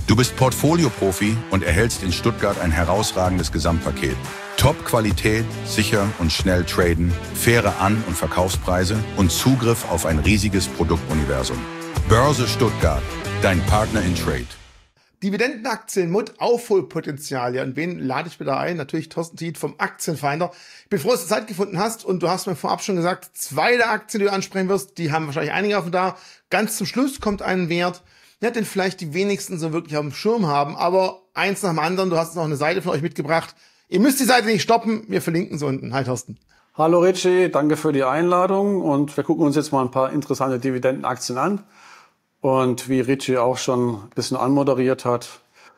Du bist Portfolio-Profi und erhältst in Stuttgart ein herausragendes Gesamtpaket. Top-Qualität, sicher und schnell traden, faire An- und Verkaufspreise und Zugriff auf ein riesiges Produktuniversum. Börse Stuttgart, dein Partner in Trade. Dividendenaktien mit Aufholpotenzial. Ja, und wen lade ich wieder ein? Natürlich Thorsten Tietz vom Aktienfinder. Ich bin froh, dass du Zeit gefunden hast und du hast mir vorab schon gesagt, 2 der Aktien, die du ansprechen wirst, die haben wahrscheinlich einige auf dem da. Ganz zum Schluss kommt ein Wert, ja, den vielleicht die wenigsten so wirklich auf dem Schirm haben, aber eins nach dem anderen, du hast noch eine Seite von euch mitgebracht. Ihr müsst die Seite nicht stoppen, wir verlinken sie unten. Hi Thorsten. Hallo Richie, danke für die Einladung und wir gucken uns jetzt mal ein paar interessante Dividendenaktien an. Und wie Richie auch schon ein bisschen anmoderiert hat,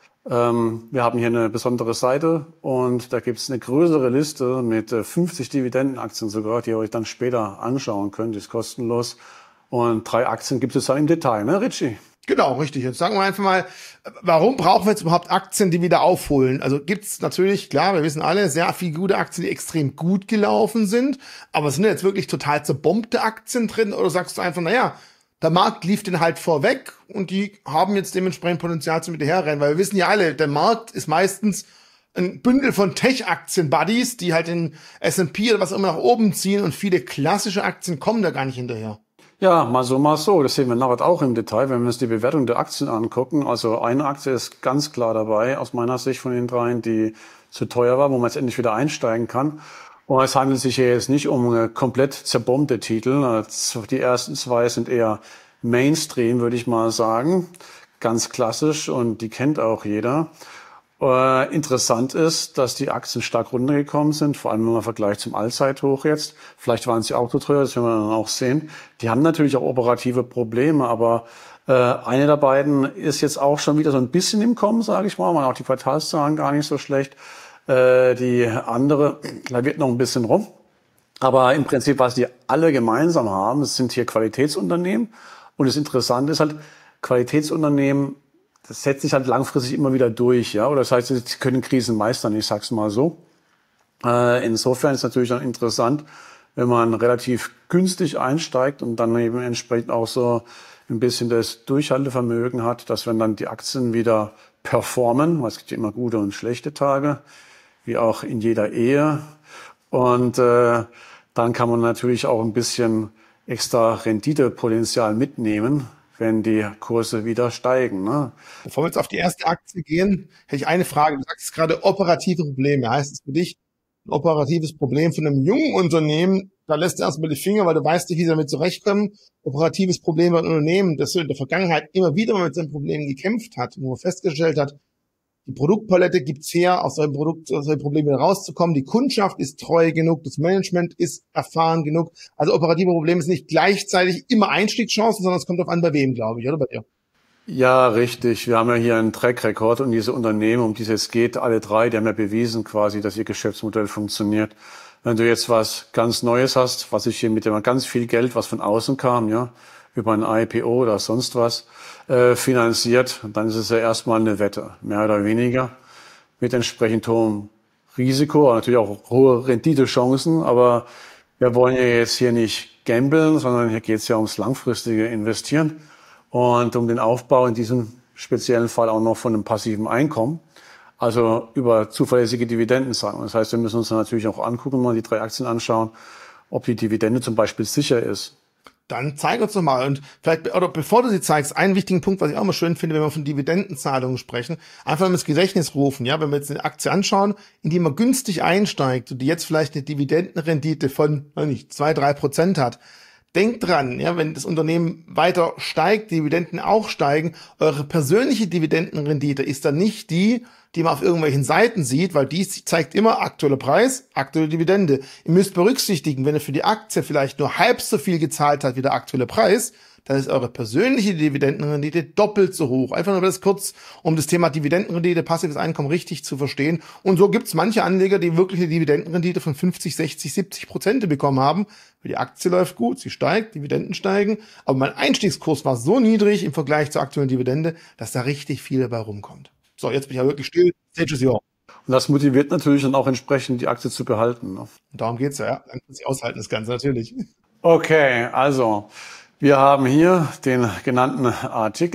wir haben hier eine besondere Seite und da gibt es eine größere Liste mit 50 Dividendenaktien sogar, die ihr euch dann später anschauen könnt, die ist kostenlos. Und 3 Aktien gibt es dann im Detail, ne Richie? Genau, richtig. Jetzt sagen wir einfach mal, warum brauchen wir jetzt überhaupt Aktien, die wieder aufholen? Also gibt's natürlich, klar, wir wissen alle, sehr viele gute Aktien, die extrem gut gelaufen sind, aber sind jetzt wirklich total zerbombte Aktien drin oder sagst du einfach, naja, der Markt lief den halt vorweg und die haben jetzt dementsprechend Potenzial zum Hinterherrennen, weil wir wissen ja alle, der Markt ist meistens ein Bündel von Tech-Aktien-Buddies, die halt den S&P oder was auch immer nach oben ziehen und viele klassische Aktien kommen da gar nicht hinterher. Ja, mal so, mal so. Das sehen wir nachher auch im Detail, wenn wir uns die Bewertung der Aktien angucken. Also eine Aktie ist ganz klar dabei, aus meiner Sicht von den 3, die zu teuer war, wo man jetzt endlich wieder einsteigen kann. Und es handelt sich hier jetzt nicht um komplett zerbombte Titel. Die ersten 2 sind eher Mainstream, würde ich mal sagen. Ganz klassisch und die kennt auch jeder. Interessant ist, dass die Aktien stark runtergekommen sind, vor allem wenn man vergleicht zum Allzeithoch jetzt. Vielleicht waren sie auch zu teuer, das werden wir dann auch sehen. Die haben natürlich auch operative Probleme, aber eine der beiden ist jetzt auch schon wieder so ein bisschen im Kommen, sage ich mal. Man hat auch die Quartalszahlen gar nicht so schlecht. Die andere, da wird noch ein bisschen rum. Aber im Prinzip, was die alle gemeinsam haben, das sind hier Qualitätsunternehmen. Und das Interessante ist halt, Qualitätsunternehmen, das setzt sich halt langfristig immer wieder durch, ja. Oder das heißt, sie können Krisen meistern, ich sag's mal so. Insofern ist es natürlich dann interessant, wenn man relativ günstig einsteigt und dann eben entsprechend auch so ein bisschen das Durchhaltevermögen hat, dass wenn dann die Aktien wieder performen, weil es gibt ja immer gute und schlechte Tage, wie auch in jeder Ehe. Und dann kann man natürlich auch ein bisschen extra Renditepotenzial mitnehmen, wenn die Kurse wieder steigen. Ne? Bevor wir jetzt auf die erste Aktie gehen, hätte ich eine Frage. Du sagst gerade operative Probleme. Heißt es für dich ein operatives Problem von einem jungen Unternehmen? Da lässt du erstmal die Finger, weil du weißt nicht, wie sie damit zurechtkommen. Operatives Problem bei Unternehmen, das so in der Vergangenheit immer wieder mal mit seinen Problemen gekämpft hat, wo man festgestellt hat, die Produktpalette gibt's her, aus solchen Problemen rauszukommen. Die Kundschaft ist treu genug, das Management ist erfahren genug. Also operative Probleme sind nicht gleichzeitig immer Einstiegschancen, sondern es kommt darauf an, bei wem, glaube ich, oder bei dir? Ja, richtig. Wir haben ja hier einen Track-Record und diese Unternehmen, um die es jetzt geht, alle 3, die haben ja bewiesen quasi, dass ihr Geschäftsmodell funktioniert. Wenn du jetzt was ganz Neues hast, was ich hier mit dem ganz viel Geld, was von außen kam, ja, über ein IPO oder sonst was, finanziert, dann ist es ja erstmal eine Wette, mehr oder weniger, mit entsprechend hohem Risiko, natürlich auch hohe Renditechancen, aber wir wollen ja jetzt hier nicht gamblen, sondern hier geht es ja ums langfristige Investieren und um den Aufbau in diesem speziellen Fall auch noch von einem passiven Einkommen, also über zuverlässige Dividendenzahlungen. Das heißt, wir müssen uns dann natürlich auch angucken, mal die 3 Aktien anschauen, ob die Dividende zum Beispiel sicher ist. Dann zeig uns doch mal. Und vielleicht, oder bevor du sie zeigst, einen wichtigen Punkt, was ich auch mal schön finde, wenn wir von Dividendenzahlungen sprechen, einfach mal ins Gedächtnis rufen. Ja, wenn wir jetzt eine Aktie anschauen, in die man günstig einsteigt und die jetzt vielleicht eine Dividendenrendite von, weiß nicht, 2-3% hat. Denkt dran, ja, wenn das Unternehmen weiter steigt, Dividenden auch steigen, eure persönliche Dividendenrendite ist dann nicht die man auf irgendwelchen Seiten sieht, weil die zeigt immer aktueller Preis, aktuelle Dividende. Ihr müsst berücksichtigen, wenn ihr für die Aktie vielleicht nur halb so viel gezahlt habt wie der aktuelle Preis, dann ist eure persönliche Dividendenrendite doppelt so hoch. Einfach nur das kurz, um das Thema Dividendenrendite, passives Einkommen richtig zu verstehen. Und so gibt's manche Anleger, die wirklich eine Dividendenrendite von 50, 60, 70% bekommen haben. Weil die Aktie läuft gut, sie steigt, Dividenden steigen. Aber mein Einstiegskurs war so niedrig im Vergleich zur aktuellen Dividende, dass da richtig viel dabei rumkommt. So, jetzt bin ich ja wirklich still. Stage is yours. Und das motiviert natürlich dann auch entsprechend, die Aktie zu behalten. Ne? Und darum geht's ja. Langfristig aushalten das Ganze natürlich. Okay, also wir haben hier den genannten Artikel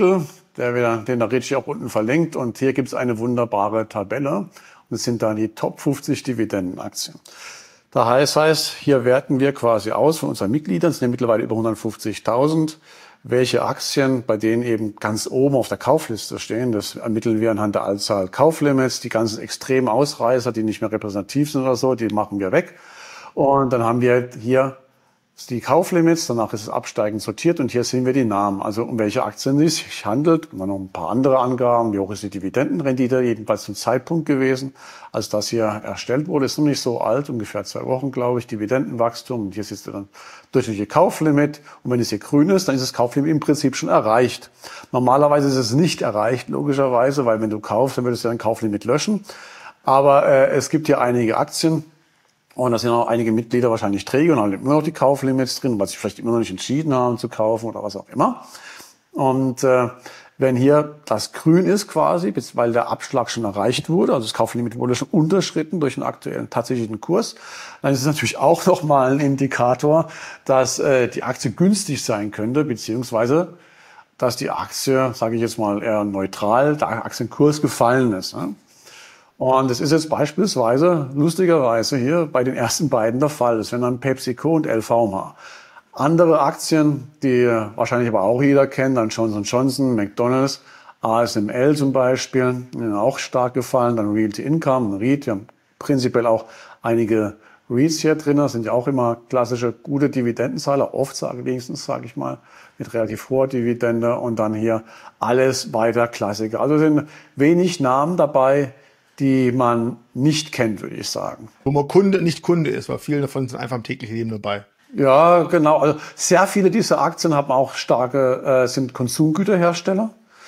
den da richtig auch unten verlinkt. Und hier gibt es eine wunderbare Tabelle. Und es sind da die Top 50 Dividendenaktien. Da heißt, hier werten wir quasi aus von unseren Mitgliedern, es sind ja mittlerweile über 150.000, welche Aktien bei denen eben ganz oben auf der Kaufliste stehen. Das ermitteln wir anhand der Anzahl Kauflimits. Die ganzen extremen Ausreißer, die nicht mehr repräsentativ sind oder so, die machen wir weg. Und dann haben wir hier die Kauflimits, danach ist es absteigend sortiert und hier sehen wir die Namen, also um welche Aktien es sich handelt. Und dann noch ein paar andere Angaben, wie hoch ist die Dividendenrendite, jedenfalls zum Zeitpunkt gewesen, als das hier erstellt wurde. Ist noch nicht so alt, ungefähr 2 Wochen, glaube ich, Dividendenwachstum. Und hier siehst du dann durchschnittliche Kauflimit. Und wenn es hier grün ist, dann ist das Kauflimit im Prinzip schon erreicht. Normalerweise ist es nicht erreicht, logischerweise, weil wenn du kaufst, dann würdest du dein Kauflimit löschen. Aber es gibt hier einige Aktien, und da sind auch einige Mitglieder wahrscheinlich träge und haben immer noch die Kauflimits drin, weil sie vielleicht immer noch nicht entschieden haben zu kaufen oder was auch immer. Und wenn hier das grün ist quasi, weil der Abschlag schon erreicht wurde, also das Kauflimit wurde schon unterschritten durch den aktuellen tatsächlichen Kurs, dann ist es natürlich auch nochmal ein Indikator, dass die Aktie günstig sein könnte, beziehungsweise dass die Aktie, sage ich jetzt mal eher neutral, der Aktienkurs gefallen ist. Ne? Und das ist jetzt beispielsweise, lustigerweise hier bei den ersten beiden der Fall. Das wären dann PepsiCo und LVMH. Andere Aktien, die wahrscheinlich aber auch jeder kennt, dann Johnson & Johnson, McDonald's, ASML zum Beispiel, die sind auch stark gefallen. Dann Realty Income, REIT, wir haben prinzipiell auch einige REITs hier drin. Das sind ja auch immer klassische gute Dividendenzahler, oft wenigstens, sage ich mal, mit relativ hoher Dividende. Und dann hier alles weiter Klassiker. Also sind wenig Namen dabei, die man nicht kennt, würde ich sagen. Wo man nicht Kunde ist, weil viele davon sind einfach im täglichen Leben dabei. Ja, genau. Also sehr viele dieser Aktien haben auch sind Konsumgüterhersteller,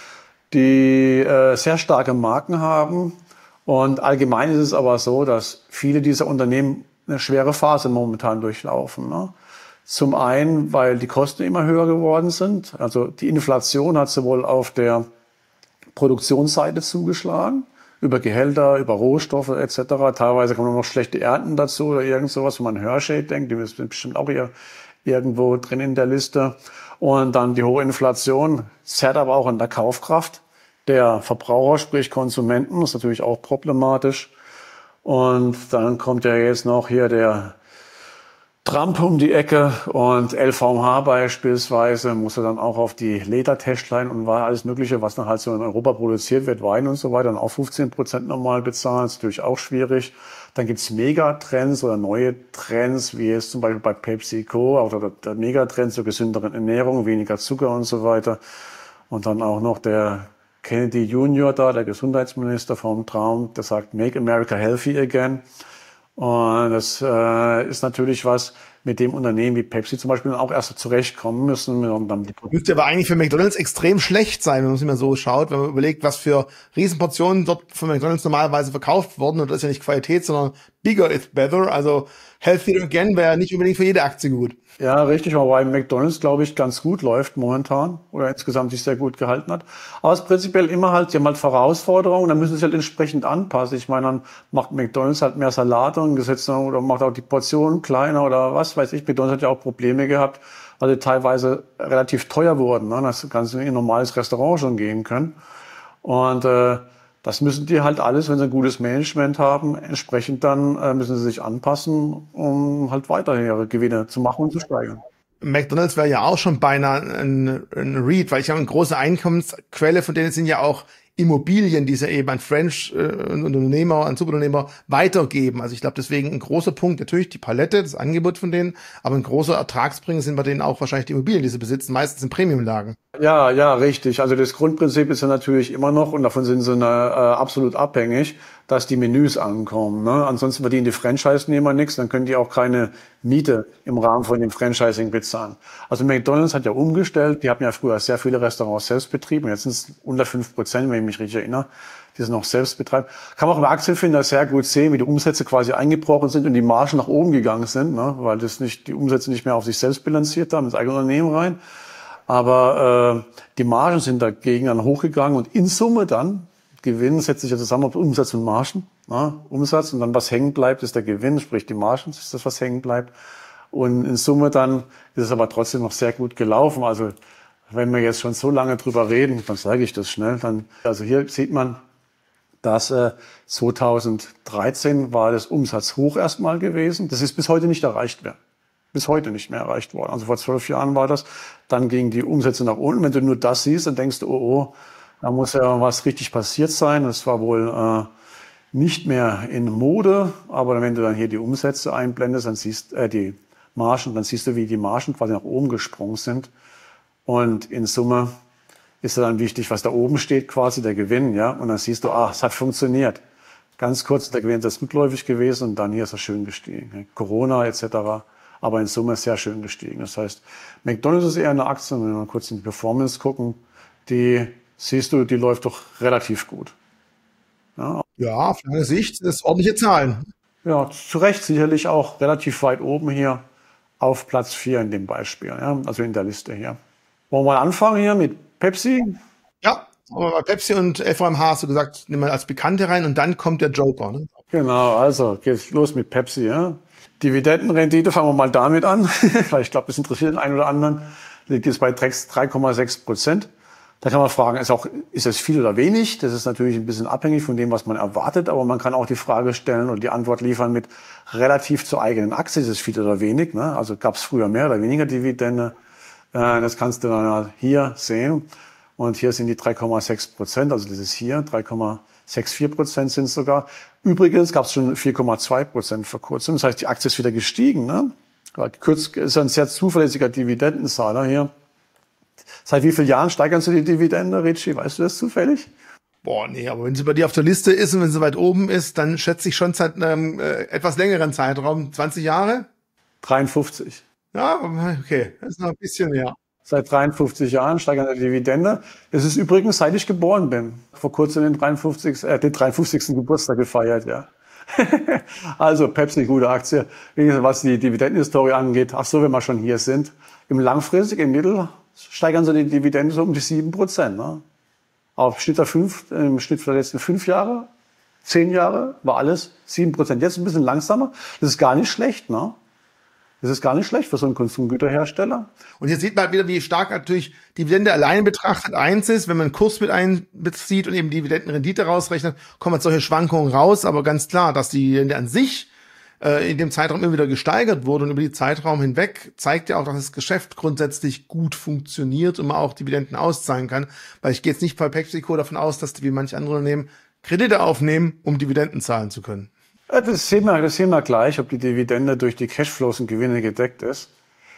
die sehr starke Marken haben. Und allgemein ist es aber so, dass viele dieser Unternehmen eine schwere Phase momentan durchlaufen. Ne? Zum einen, weil die Kosten immer höher geworden sind. Also die Inflation hat sowohl auf der Produktionsseite zugeschlagen, über Gehälter, über Rohstoffe etc. Teilweise kommen noch schlechte Ernten dazu oder irgend sowas, wenn man an Hershey denkt, die ist bestimmt auch hier irgendwo drin in der Liste. Und dann die hohe Inflation zerrt aber auch an der Kaufkraft der Verbraucher, sprich Konsumenten, das ist natürlich auch problematisch. Und dann kommt ja jetzt noch hier der Trump um die Ecke und LVMH beispielsweise musste dann auch auf die Ledertäschlein und war alles Mögliche, was dann halt so in Europa produziert wird, Wein und so weiter, dann auch 15% normal bezahlen, ist natürlich auch schwierig. Dann gibt's Megatrends oder neue Trends, wie jetzt zum Beispiel bei PepsiCo, oder der Megatrend zur gesünderen Ernährung, weniger Zucker und so weiter. Und dann auch noch der Kennedy Junior da, der Gesundheitsminister vom Trump, der sagt, Make America Healthy Again. Und das ist natürlich was, mit dem Unternehmen wie Pepsi zum Beispiel auch erst zurechtkommen müssen. Und dann müsste aber eigentlich für McDonald's extrem schlecht sein, wenn man es immer so schaut, wenn man überlegt, was für Riesenportionen dort von McDonald's normalerweise verkauft wurden. Und das ist ja nicht Qualität, sondern bigger is better. Also Healthy Again wäre nicht unbedingt für jede Aktie gut. Ja, richtig, aber bei McDonald's, glaube ich, ganz gut läuft momentan oder insgesamt sich sehr gut gehalten hat. Aber es ist prinzipiell immer halt, sie haben halt Herausforderungen, dann müssen sie halt entsprechend anpassen. Ich meine, dann macht McDonald's halt mehr Salate und gesetzt oder macht auch die Portionen kleiner oder was weiß ich. McDonald's hat ja auch Probleme gehabt, weil sie teilweise relativ teuer wurden. Ne? Das kannst du in ein normales Restaurant schon gehen können. Und das müssen die halt alles, wenn sie ein gutes Management haben, entsprechend dann müssen sie sich anpassen, um halt weiter ihre Gewinne zu machen und zu steigern. McDonald's wäre ja auch schon beinahe ein REIT, weil ich habe eine große Einkommensquelle, von denen sind ja auch Immobilien, die sie eben an Unternehmer, an Subunternehmer weitergeben. Also ich glaube, deswegen ein großer Punkt, natürlich die Palette, das Angebot von denen, aber ein großer Ertragsbringer sind bei denen auch wahrscheinlich die Immobilien, die sie besitzen, meistens in Premiumlagen. Ja, richtig. Also das Grundprinzip ist ja natürlich immer noch, und davon sind sie absolut abhängig, dass die Menüs ankommen. Ne? Ansonsten verdienen die Franchise-Nehmer nichts, dann können die auch keine Miete im Rahmen von dem Franchising bezahlen. Also McDonald's hat ja umgestellt, die haben ja früher sehr viele Restaurants selbst betrieben, jetzt sind es unter 5%, wenn ich mich richtig erinnere, die es noch selbst betreiben. Kann man auch im Aktienfinder sehr gut sehen, wie die Umsätze quasi eingebrochen sind und die Margen nach oben gegangen sind, ne? Weil die Umsätze nicht mehr auf sich selbst bilanziert haben, ins eigene Unternehmen rein. Aber die Margen sind dagegen dann hochgegangen und in Summe dann, Gewinn setzt sich ja zusammen auf Umsatz und Margen. Ja, Umsatz und dann was hängen bleibt, ist der Gewinn, sprich die Margen ist das, was hängen bleibt. Und in Summe dann ist es aber trotzdem noch sehr gut gelaufen. Also wenn wir jetzt schon so lange drüber reden, dann sage ich das schnell. Also hier sieht man, dass 2013 war das Umsatzhoch erstmal gewesen. Das ist bis heute nicht erreicht mehr. Bis heute nicht mehr erreicht worden. Also vor 12 Jahren war das. Dann gingen die Umsätze nach unten. Wenn du nur das siehst, dann denkst du, oh, da muss ja was richtig passiert sein. Das war wohl nicht mehr in Mode. Aber wenn du dann hier die Umsätze einblendest, dann siehst die Margen, dann siehst du, wie die Margen quasi nach oben gesprungen sind. Und in Summe ist dann wichtig, was da oben steht, quasi der Gewinn, ja. Und dann siehst du, es hat funktioniert. Ganz kurz, der Gewinn ist rückläufig gewesen und dann hier ist er schön gestiegen. Corona etc. Aber in Summe sehr schön gestiegen. Das heißt, McDonald's ist eher eine Aktie, wenn wir mal kurz in die Performance gucken, die siehst du, die läuft doch relativ gut. Ja, auf lange Sicht ist ordentliche Zahlen. Ja, zu Recht sicherlich auch relativ weit oben hier auf Platz 4 in dem Beispiel, ja, also in der Liste hier. Wollen wir mal anfangen hier mit Pepsi? Ja, aber bei Pepsi und LVMH hast du gesagt, nimm mal als Bekannte rein und dann kommt der Joker. Ne? Genau, also geht's los mit Pepsi. Ja. Dividendenrendite, fangen wir mal damit an, weil ich glaube, das interessiert den einen oder anderen. Liegt jetzt bei 3,6%. Da kann man fragen, ist das viel oder wenig? Das ist natürlich ein bisschen abhängig von dem, was man erwartet, aber man kann auch die Frage stellen und die Antwort liefern mit relativ zur eigenen Aktie, ist es viel oder wenig? Ne? Also gab es früher mehr oder weniger Dividende? Das kannst du dann hier sehen. Und hier sind die 3,6%, also das ist hier, 3,64% sind es sogar. Übrigens gab es schon 4,2% vor kurzem. Das heißt, die Aktie ist wieder gestiegen. Ne? Ist ein sehr zuverlässiger Dividendenzahler hier. Seit wie vielen Jahren steigern Sie die Dividende, Richie? Weißt du das zufällig? Boah, nee, aber wenn sie bei dir auf der Liste ist und wenn sie weit oben ist, dann schätze ich schon seit einem etwas längeren Zeitraum, 20 Jahre? 53. Ja, okay, das ist noch ein bisschen mehr. Seit 53 Jahren steigern die Dividende. Das ist übrigens, seit ich geboren bin. Vor kurzem den 53. Geburtstag gefeiert, ja. Also Pepsi, gute Aktie. Was die Dividendenhistorie angeht, wenn wir schon hier sind. Im Mittel steigern sie die Dividende so um die 7%. Ne? Im Schnitt für die letzten 5 Jahre, 10 Jahre war alles 7%. Jetzt ein bisschen langsamer. Das ist gar nicht schlecht, ne? Das ist gar nicht schlecht für so einen Konsumgüterhersteller. Und hier sieht man halt wieder, wie stark natürlich Dividende alleine betrachtet eins ist. Wenn man einen Kurs mit einbezieht und eben Dividendenrendite rausrechnet, kommen halt solche Schwankungen raus. Aber ganz klar, dass die Dividende an sich in dem Zeitraum immer wieder gesteigert wurde und über die Zeitraum hinweg, zeigt ja auch, dass das Geschäft grundsätzlich gut funktioniert und man auch Dividenden auszahlen kann. Weil ich gehe jetzt nicht bei PepsiCo davon aus, dass die wie manche andere Unternehmen Kredite aufnehmen, um Dividenden zahlen zu können. Das sehen wir gleich, ob die Dividende durch die Cashflows und Gewinne gedeckt ist.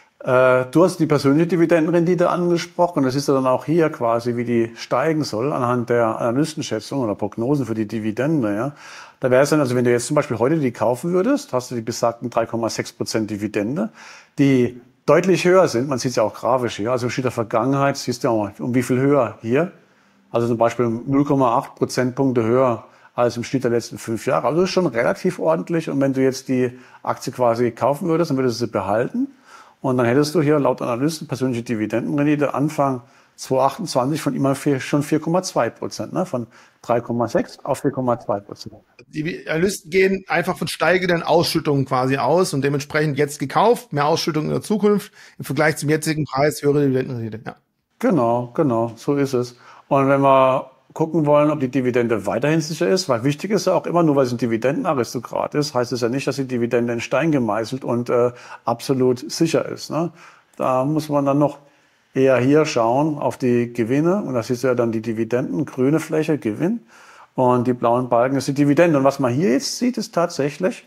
Du hast die persönliche Dividendenrendite angesprochen. Das ist ja dann auch hier quasi, wie die steigen soll, anhand der Analystenschätzung oder Prognosen für die Dividende. Ja. Da wäre es dann, also wenn du jetzt zum Beispiel heute die kaufen würdest, hast du die besagten 3,6% Dividende, die deutlich höher sind. Man sieht es ja auch grafisch hier. Also in der Vergangenheit siehst du auch, um wie viel höher hier. Also zum Beispiel 0,8 Prozentpunkte höher als im Schnitt der letzten 5 Jahre. Also das ist schon relativ ordentlich. Und wenn du jetzt die Aktie quasi kaufen würdest, dann würdest du sie behalten. Und dann hättest du hier laut Analysten persönliche Dividendenrendite Anfang 2028 von immer schon 4,2%, ne? Von 3,6 auf 4,2%. Die Analysten gehen einfach von steigenden Ausschüttungen quasi aus und dementsprechend jetzt gekauft, mehr Ausschüttungen in der Zukunft, im Vergleich zum jetzigen Preis höhere Dividendenrendite. Ja. Genau, so ist es. Und wenn wir gucken wollen, ob die Dividende weiterhin sicher ist, weil wichtig ist ja auch immer, nur weil es ein Dividendenaristokrat ist, heißt es ja nicht, dass die Dividende in Stein gemeißelt und absolut sicher ist. Ne? Da muss man dann noch eher hier schauen auf die Gewinne und das ist ja dann die Dividenden, grüne Fläche, Gewinn und die blauen Balken ist die Dividende. Und was man hier jetzt sieht, ist tatsächlich,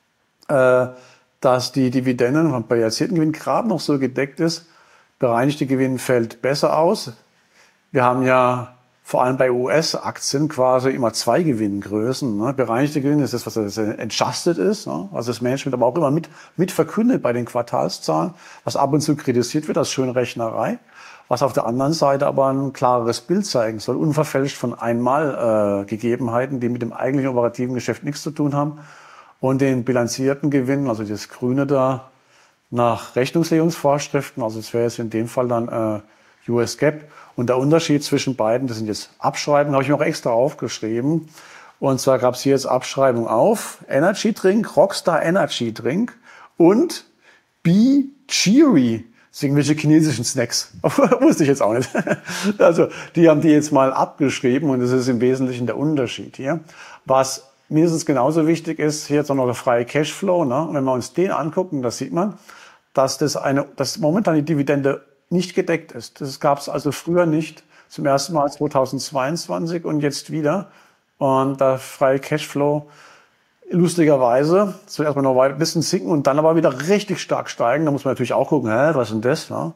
dass die Dividenden bei erzielten Gewinn gerade noch so gedeckt ist. Bereinigte Gewinn fällt besser aus. Wir haben ja vor allem bei US-Aktien quasi immer 2 Gewinngrößen. Ne? Bereinigte Gewinn ist das, was adjusted ist, ne? Also das Management aber auch immer mit verkündet bei den Quartalszahlen, was ab und zu kritisiert wird als Schönrechnerei, was auf der anderen Seite aber ein klareres Bild zeigen soll, unverfälscht von Einmalgegebenheiten, die mit dem eigentlichen operativen Geschäft nichts zu tun haben und den bilanzierten Gewinn, also das Grüne da nach Rechnungslegungsvorschriften, also das wäre jetzt in dem Fall dann US GAAP. Und der Unterschied zwischen beiden, das sind jetzt Abschreibungen, habe ich mir auch extra aufgeschrieben. Und zwar gab es hier jetzt Abschreibung auf Energy Drink, Rockstar Energy Drink und Be Cheery. Das sind irgendwelche chinesischen Snacks. Wusste ich jetzt auch nicht. Also, die haben die jetzt mal abgeschrieben und das ist im Wesentlichen der Unterschied hier. Was mindestens genauso wichtig ist, hier jetzt auch noch der freie Cashflow, ne? Und wenn wir uns den angucken, da sieht man, dass momentan die Dividende nicht gedeckt ist. Das gab es also früher nicht, zum ersten Mal 2022 und jetzt wieder. Und der freie Cashflow lustigerweise zuerst mal noch ein bisschen sinken und dann aber wieder richtig stark steigen. Da muss man natürlich auch gucken, was ist denn das? Ne?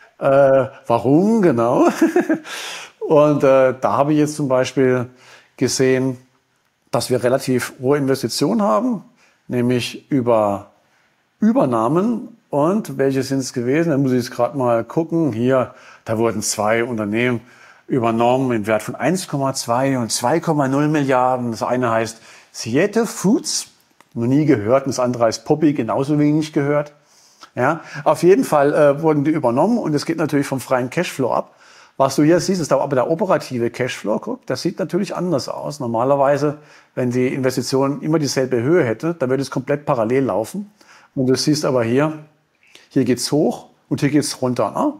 Warum genau? Und da habe ich jetzt zum Beispiel gesehen, dass wir relativ hohe Investitionen haben, nämlich über Übernahmen. Und welche sind es gewesen? Da muss ich jetzt gerade mal gucken. Hier, da wurden 2 Unternehmen übernommen im Wert von 1,2 und 2,0 Milliarden. Das eine heißt Siete Foods, noch nie gehört. Und das andere heißt Poppy, genauso wenig gehört. Ja, auf jeden Fall wurden die übernommen und es geht natürlich vom freien Cashflow ab. Was du hier siehst, ist aber der operative Cashflow. Guck, das sieht natürlich anders aus. Normalerweise, wenn die Investition immer dieselbe Höhe hätte, dann würde es komplett parallel laufen. Und du siehst aber hier geht's hoch und hier geht's runter. Ne?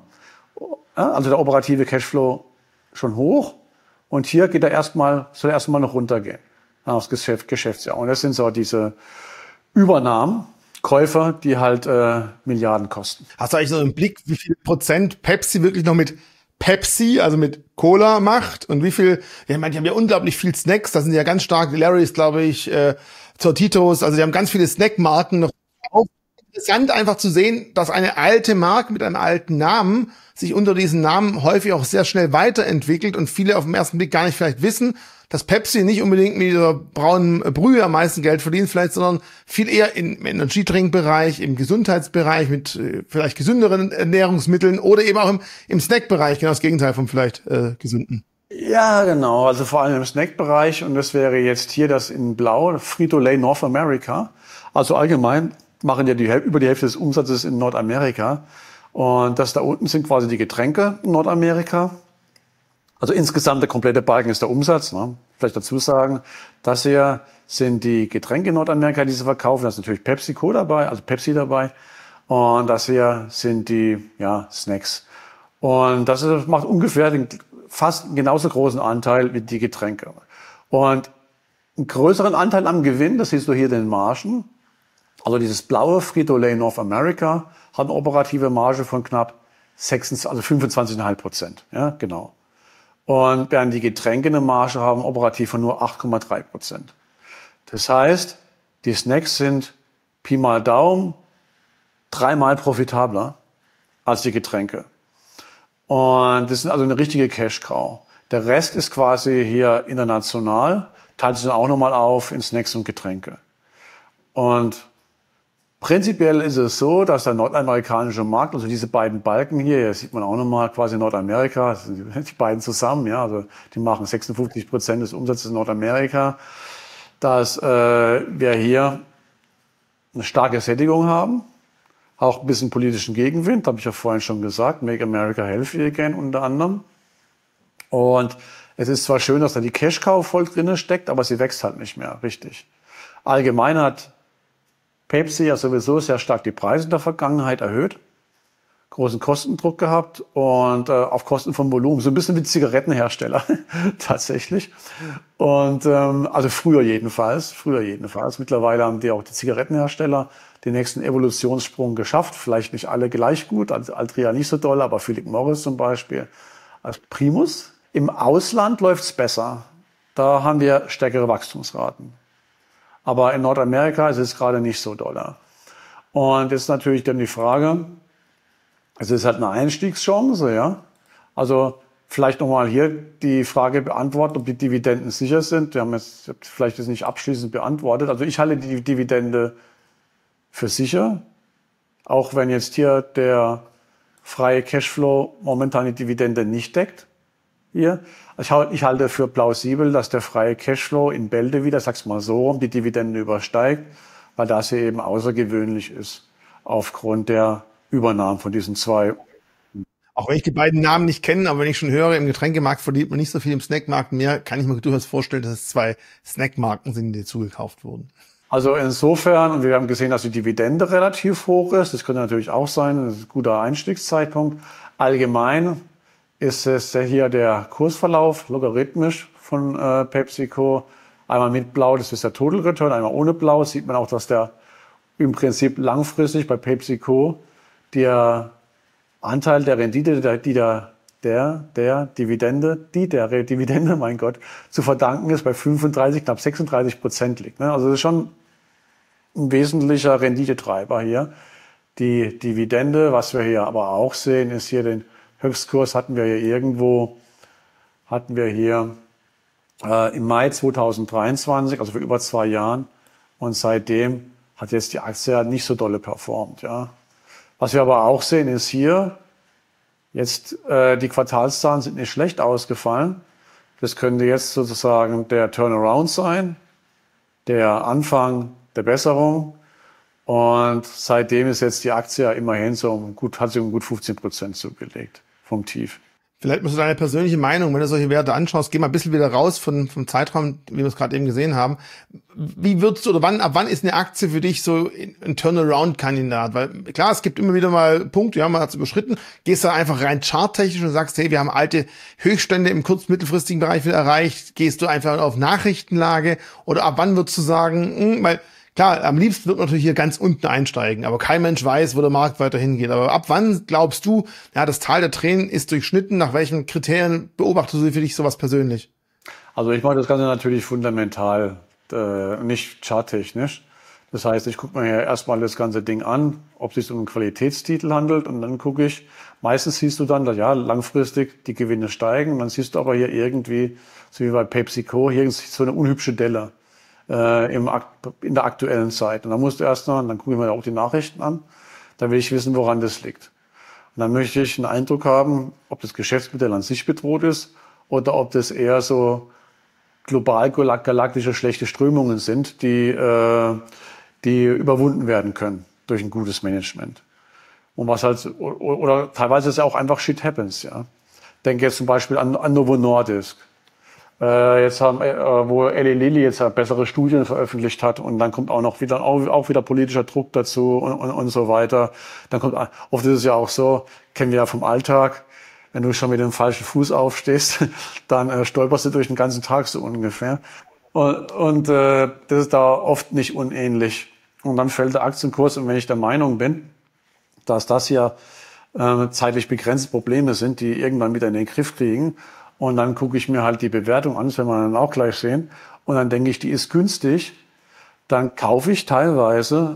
Also der operative Cashflow schon hoch und hier soll er erstmal noch runtergehen. Das Geschäftsjahr. Und das sind so diese Übernahmen, Käufer, die halt Milliarden kosten. Hast du eigentlich so einen Blick, wie viel Prozent Pepsi wirklich noch mit Pepsi, also mit Cola macht und wie viel, ich meine, die haben ja unglaublich viel Snacks, da sind ja ganz stark, Larry's, glaube ich, Tortitos, also die haben ganz viele Snackmarken noch. Auch interessant einfach zu sehen, dass eine alte Marke mit einem alten Namen sich unter diesen Namen häufig auch sehr schnell weiterentwickelt und viele auf den ersten Blick gar nicht vielleicht wissen, dass Pepsi nicht unbedingt mit dieser braunen Brühe am meisten Geld verdient vielleicht, sondern viel eher im Energietrinkbereich, im Gesundheitsbereich mit vielleicht gesünderen Ernährungsmitteln oder eben auch im Snackbereich, genau das Gegenteil vom vielleicht gesunden. Ja, genau, also vor allem im Snackbereich und das wäre jetzt hier das in Blau, Frito-Lay North America. Also allgemein machen ja über die Hälfte des Umsatzes in Nordamerika. Und das da unten sind quasi die Getränke in Nordamerika. Also insgesamt der komplette Balken ist der Umsatz. Ne? Vielleicht dazu sagen, das hier sind die Getränke in Nordamerika, die sie verkaufen. Da ist natürlich PepsiCo dabei, also Pepsi dabei. Und das hier sind die Snacks. Und das macht ungefähr fast einen genauso großen Anteil wie die Getränke. Und einen größeren Anteil am Gewinn, das siehst du hier den Margen. Also dieses blaue Frito-Lay North America hat eine operative Marge von knapp 25,5%. Ja, genau. Und während die Getränke eine Marge haben, operativ von nur 8,3%. Das heißt, die Snacks sind Pi mal Daumen 3-mal profitabler als die Getränke. Und das sind also eine richtige Cash-Cow. Der Rest ist quasi hier international, teilt sich dann auch nochmal auf in Snacks und Getränke. Und prinzipiell ist es so, dass der nordamerikanische Markt, also diese beiden Balken hier sieht man auch nochmal quasi Nordamerika, die beiden zusammen, ja, also die machen 56% des Umsatzes in Nordamerika, dass wir hier eine starke Sättigung haben, auch ein bisschen politischen Gegenwind, habe ich ja vorhin schon gesagt, Make America Healthy Again unter anderem. Und es ist zwar schön, dass da die Cash-Cow voll drinne steckt, aber sie wächst halt nicht mehr, richtig. Allgemein hat Pepsi ja sowieso sehr stark die Preise in der Vergangenheit erhöht, großen Kostendruck gehabt und auf Kosten von Volumen, so ein bisschen wie Zigarettenhersteller tatsächlich. Und also früher jedenfalls. Mittlerweile haben die auch die Zigarettenhersteller den nächsten Evolutionssprung geschafft. Vielleicht nicht alle gleich gut, also Altria nicht so doll, aber Philip Morris zum Beispiel als Primus. Im Ausland läuft's besser. Da haben wir stärkere Wachstumsraten. Aber in Nordamerika ist es gerade nicht so doll. Und jetzt natürlich dann die Frage, es ist halt eine Einstiegschance, ja. Also vielleicht nochmal hier die Frage beantworten, ob die Dividenden sicher sind. Wir haben jetzt vielleicht das nicht abschließend beantwortet. Also ich halte die Dividende für sicher, auch wenn jetzt hier der freie Cashflow momentan die Dividende nicht deckt. Hier. Ich halte für plausibel, dass der freie Cashflow in Bälde wieder, sag's mal so, die Dividende übersteigt, weil das hier eben außergewöhnlich ist aufgrund der Übernahmen von diesen 2. Auch wenn ich die beiden Namen nicht kenne, aber wenn ich schon höre, im Getränkemarkt verdient man nicht so viel, im Snackmarkt mehr, kann ich mir durchaus vorstellen, dass es 2 Snackmarken sind, die zugekauft wurden. Also insofern, und wir haben gesehen, dass die Dividende relativ hoch ist. Das könnte natürlich auch sein, das ist ein guter Einstiegszeitpunkt. Allgemein ist es hier der Kursverlauf logarithmisch von PepsiCo. Einmal mit Blau, das ist der Total Return, einmal ohne Blau. Sieht man auch, dass der im Prinzip langfristig bei PepsiCo der Anteil der Rendite, der Dividende, mein Gott, zu verdanken ist, bei 35, knapp 36% liegt. Also das ist schon ein wesentlicher Renditetreiber hier. Die Dividende, was wir hier aber auch sehen, ist hier den Höchstkurs hatten wir hier im Mai 2023, also vor über 2 Jahren. Und seitdem hat jetzt die Aktie nicht so dolle performt. Ja. Was wir aber auch sehen, ist hier, jetzt die Quartalszahlen sind nicht schlecht ausgefallen. Das könnte jetzt sozusagen der Turnaround sein, der Anfang der Besserung. Und seitdem ist jetzt die Aktie immerhin hat sie um gut 15% zugelegt vom Tief. Vielleicht musst du deine persönliche Meinung, wenn du solche Werte anschaust, geh mal ein bisschen wieder raus vom Zeitraum, wie wir es gerade eben gesehen haben. Wie würdest du, oder ab wann ist eine Aktie für dich so ein Turnaround-Kandidat? Weil klar, es gibt immer wieder mal Punkte, ja, man hat es überschritten. Gehst du einfach rein charttechnisch und sagst, hey, wir haben alte Höchststände im kurz-mittelfristigen Bereich wieder erreicht. Gehst du einfach auf Nachrichtenlage? Oder ab wann würdest du sagen, weil klar, am liebsten wird man natürlich hier ganz unten einsteigen, aber kein Mensch weiß, wo der Markt weiter hingeht. Aber ab wann glaubst du, ja, das Tal der Tränen ist durchschnitten? Nach welchen Kriterien beobachtest du für dich sowas persönlich? Also ich mache das Ganze natürlich fundamental, nicht charttechnisch. Das heißt, ich gucke mir ja erstmal das ganze Ding an, ob es sich um einen Qualitätstitel handelt, und dann gucke ich, meistens siehst du dann, dass ja, langfristig die Gewinne steigen, und dann siehst du aber hier irgendwie, so wie bei PepsiCo, hier ist so eine unhübsche Delle in der aktuellen Zeit. Und dann musst du dann gucke ich mir auch die Nachrichten an, dann will ich wissen, woran das liegt. Und dann möchte ich einen Eindruck haben, ob das Geschäftsmodell an sich bedroht ist oder ob das eher so global galaktische schlechte Strömungen sind, die überwunden werden können durch ein gutes Management. Und was halt, oder teilweise ist ja auch einfach Shit happens, ja. Denke jetzt zum Beispiel an Novo Nordisk. Wo Eli Lilly jetzt bessere Studien veröffentlicht hat, und dann kommt auch noch wieder politischer Druck dazu und so weiter. Dann kommt, oft ist es ja auch so, kennen wir ja vom Alltag, wenn du schon mit dem falschen Fuß aufstehst, dann stolperst du durch den ganzen Tag so ungefähr. Und das ist da oft nicht unähnlich. Und dann fällt der Aktienkurs, und wenn ich der Meinung bin, dass das hier zeitlich begrenzte Probleme sind, die irgendwann wieder in den Griff kriegen, und dann gucke ich mir halt die Bewertung an, das werden wir dann auch gleich sehen. Und dann denke ich, die ist günstig. Dann greife ich teilweise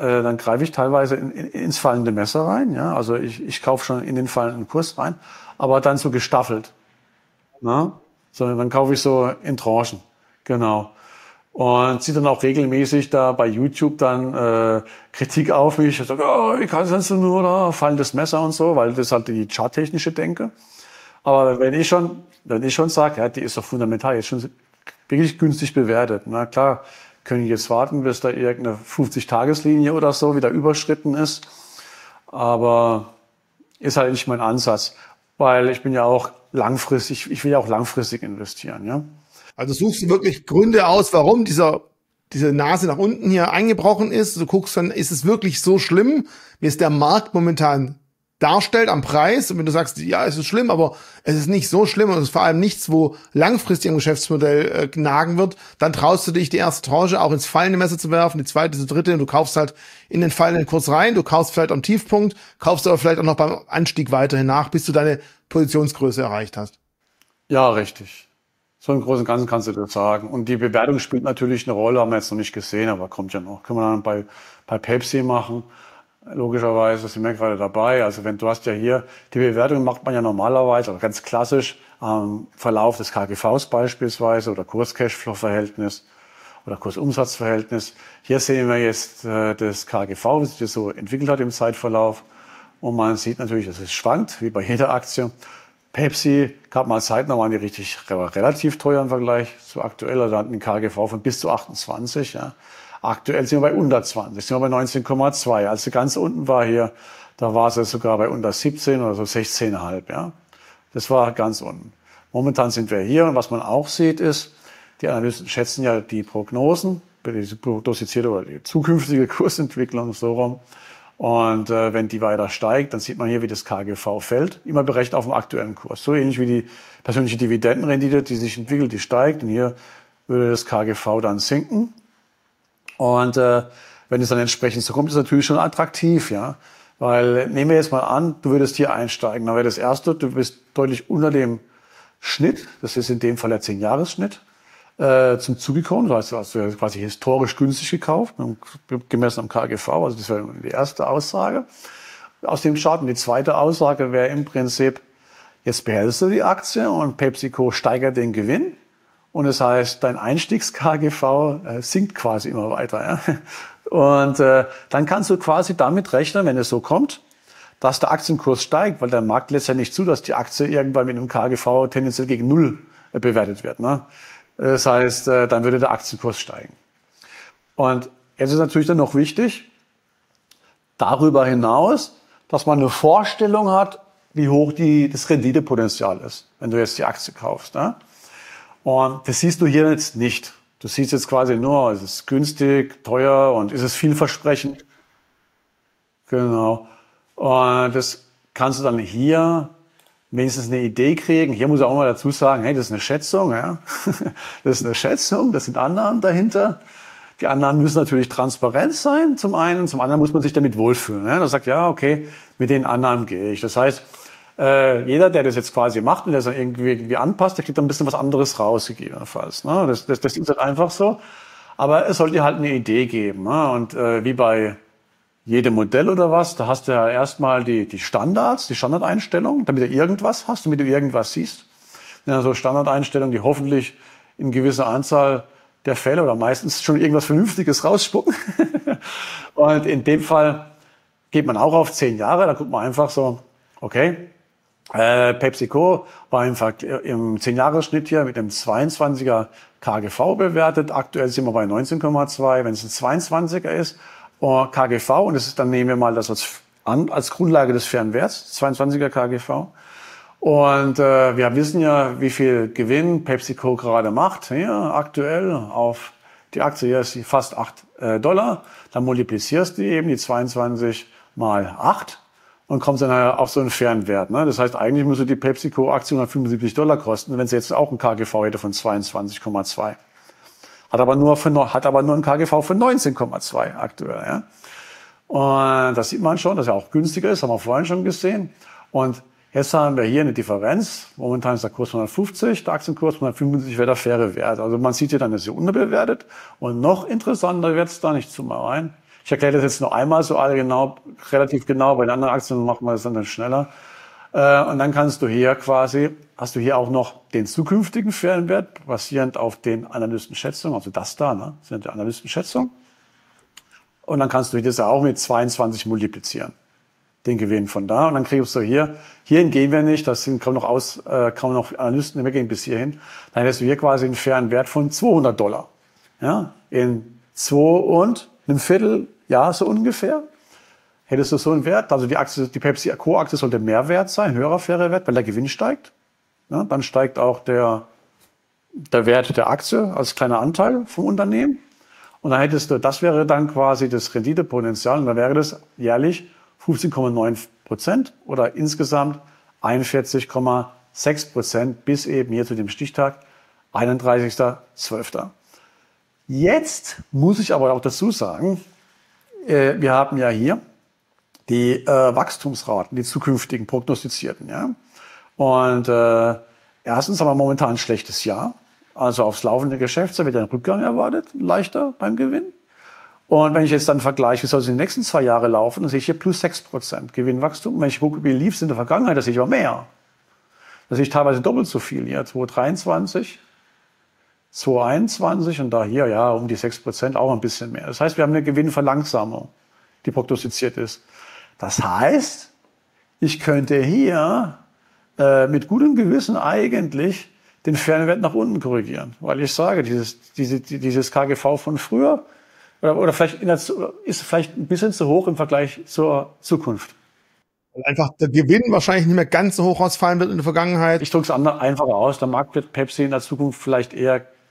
ins fallende Messer rein. Ja? Also ich kaufe schon in den fallenden Kurs rein, aber dann so gestaffelt. Na? So, dann kaufe ich so in Tranchen. Genau. Und ziehe dann auch regelmäßig da bei YouTube dann Kritik auf mich. Ich sage, oh, wie kannst du nur da fallendes Messer und so, weil das halt die charttechnische Denke. Aber wenn ich schon sage, ja, die ist doch fundamental, jetzt schon wirklich günstig bewertet. Na klar, können jetzt warten, bis da irgendeine 50-Tageslinie oder so wieder überschritten ist. Aber ist halt nicht mein Ansatz, weil ich bin ja auch langfristig, ich will ja auch langfristig investieren, ja. Also suchst du wirklich Gründe aus, warum diese Nase nach unten hier eingebrochen ist. Du guckst dann, ist es wirklich so schlimm, wie es der Markt momentan darstellt am Preis? Und wenn du sagst, ja, es ist schlimm, aber es ist nicht so schlimm und es ist vor allem nichts, wo langfristig am Geschäftsmodell nagen wird, dann traust du dich, die erste Tranche auch ins fallende Messer zu werfen, die zweite, die dritte, und du kaufst halt in den fallenden Kurs rein, du kaufst vielleicht am Tiefpunkt, kaufst aber vielleicht auch noch beim Anstieg weiterhin nach, bis du deine Positionsgröße erreicht hast. Ja, richtig. So im Großen und Ganzen kannst du das sagen. Und die Bewertung spielt natürlich eine Rolle, haben wir jetzt noch nicht gesehen, aber kommt ja noch. Können wir dann bei Pepsi machen. Logischerweise sind wir gerade dabei. Also du hast ja hier, die Bewertung macht man ja normalerweise, also ganz klassisch, am Verlauf des KGVs beispielsweise oder Kurs-Cashflow-Verhältnis oder Kursumsatzverhältnis. Hier sehen wir jetzt das KGV, wie sich das so entwickelt hat im Zeitverlauf. Und man sieht natürlich, dass es schwankt, wie bei jeder Aktie. Pepsi gab mal Zeiten, da waren die relativ teuer im Vergleich zu aktuell. Da hatten die KGV von bis zu 28, ja. Aktuell sind wir bei unter 20, sind wir bei 19,2. Als sie ganz unten war hier, da war sie sogar bei unter 17 oder so 16,5, ja. Das war ganz unten. Momentan sind wir hier, und was man auch sieht ist, die Analysten schätzen ja die Prognosen diese prognostizierte oder die zukünftige Kursentwicklung so rum. Und wenn die weiter steigt, dann sieht man hier, wie das KGV fällt, immer berechnet auf dem aktuellen Kurs. So ähnlich wie die persönliche Dividendenrendite, die sich entwickelt, die steigt. Und hier würde das KGV dann sinken. Und wenn es dann entsprechend so kommt, ist es natürlich schon attraktiv, ja. Weil, nehmen wir jetzt mal an, du würdest hier einsteigen. Dann wäre das erste, du bist deutlich unter dem Schnitt, das ist in dem Fall der 10-Jahres-Schnitt, zum Zugekommen. Das heißt, du hast ja quasi historisch günstig gekauft, gemessen am KGV. Also das wäre die erste Aussage aus dem Chart. Und die zweite Aussage wäre im Prinzip, jetzt behältst du die Aktie und PepsiCo steigert den Gewinn. Und das heißt, dein Einstiegs-KGV sinkt quasi immer weiter. Ja? Und dann kannst du quasi damit rechnen, wenn es so kommt, dass der Aktienkurs steigt, weil der Markt lässt ja nicht zu, dass die Aktie irgendwann mit einem KGV tendenziell gegen Null bewertet wird. Ne? Das heißt, dann würde der Aktienkurs steigen. Und jetzt ist natürlich dann noch wichtig, darüber hinaus, dass man eine Vorstellung hat, wie hoch das Renditepotenzial ist, wenn du jetzt die Aktie kaufst. Ne? Und das siehst du hier jetzt nicht. Du siehst jetzt quasi nur, ist es günstig, teuer und ist es vielversprechend. Genau. Und das kannst du dann hier wenigstens eine Idee kriegen. Hier muss ich auch mal dazu sagen, hey, das ist eine Schätzung. Ja? Das ist eine Schätzung, das sind Annahmen dahinter. Die Annahmen müssen natürlich transparent sein, zum einen. Zum anderen muss man sich damit wohlfühlen. Ja? Da sagt, ja, okay, mit den Annahmen gehe ich. Das heißt, jeder, der das jetzt quasi macht und der es dann irgendwie anpasst, der kriegt dann ein bisschen was anderes raus, gegebenenfalls. Ne? Das ist halt einfach so. Aber es sollte halt eine Idee geben. Ne? Und wie bei jedem Modell oder was, da hast du ja erstmal die Standards, die Standardeinstellungen, damit du irgendwas hast, damit du irgendwas siehst. Ja, so Standardeinstellungen, die hoffentlich in gewisser Anzahl der Fälle oder meistens schon irgendwas Vernünftiges rausspucken. Und in dem Fall geht man auch auf 10 Jahre, da guckt man einfach so, okay, PepsiCo war im 10-Jahres-Schnitt hier mit einem 22er KGV bewertet. Aktuell sind wir bei 19,2. Wenn es ein 22er ist, KGV, und das ist, dann nehmen wir mal das als Grundlage des fairen Werts, 22er KGV. Und wir wissen ja, wie viel Gewinn PepsiCo gerade macht. Hier aktuell auf die Aktie, hier ist sie fast $8. Dann multiplizierst du eben die 22 mal 8. Und kommst dann auf so einen fairen Wert. Ne? Das heißt, eigentlich müsste die PepsiCo-Aktie $175 kosten, wenn sie jetzt auch ein KGV hätte von 22,2. Hat aber nur ein KGV von 19,2 aktuell. Ja? Und das sieht man schon, dass er auch günstiger ist, haben wir vorhin schon gesehen. Und jetzt haben wir hier eine Differenz. Momentan ist der Kurs 150, der Aktienkurs 175 wäre der faire Wert. Also man sieht hier dann, dass sie unterbewertet. Und noch interessanter wird's da, nicht zu mal rein. Ich erkläre das jetzt nur einmal so relativ genau. Bei den anderen Aktien machen wir das dann schneller. Und dann hast du hier auch noch den zukünftigen fairen Wert, basierend auf den Analystenschätzungen, also das da, ne, sind die Analystenschätzungen. Und dann kannst du das auch mit 22 multiplizieren, den Gewinn von da. Und dann kriegst du hierhin gehen wir nicht, das sind kaum noch Analysten, wir gehen bis hierhin. Dann hättest du hier quasi einen fairen Wert von $200. Ja, in 2 und einem Vierteljahr so ungefähr, hättest du so einen Wert. Also die PepsiCo-Aktie sollte mehr wert sein, höherer fairer Wert, weil der Gewinn steigt. Ja, dann steigt auch der Wert der Aktie als kleiner Anteil vom Unternehmen. Und dann das wäre dann quasi das Renditepotenzial, und dann wäre das jährlich 15,9% oder insgesamt 41,6% bis eben hier zu dem Stichtag 31.12. Jetzt muss ich aber auch dazu sagen, wir haben ja hier die Wachstumsraten, die zukünftigen prognostizierten. Ja? Und erstens haben wir momentan ein schlechtes Jahr. Also aufs laufende Geschäftsjahr wird ein Rückgang erwartet, leichter beim Gewinn. Und wenn ich jetzt dann vergleiche, wie soll es in den nächsten 2 Jahre laufen, dann sehe ich hier plus 6% Gewinnwachstum. Und wenn ich gucke, wie lief es in der Vergangenheit, dann sehe ich auch mehr. Da sehe ich teilweise doppelt so viel hier, 2023. 2021 und da hier, ja, um die 6% auch ein bisschen mehr. Das heißt, wir haben eine Gewinnverlangsamung, die prognostiziert ist. Das heißt, ich könnte hier mit gutem Gewissen eigentlich den fairen Wert nach unten korrigieren. Weil ich sage, dieses KGV von früher oder vielleicht ist vielleicht ein bisschen zu hoch im Vergleich zur Zukunft. Weil einfach der Gewinn wahrscheinlich nicht mehr ganz so hoch ausfallen wird in der Vergangenheit. Ich drücke es einfacher aus. Der Markt wird Pepsi in der Zukunft vielleicht eher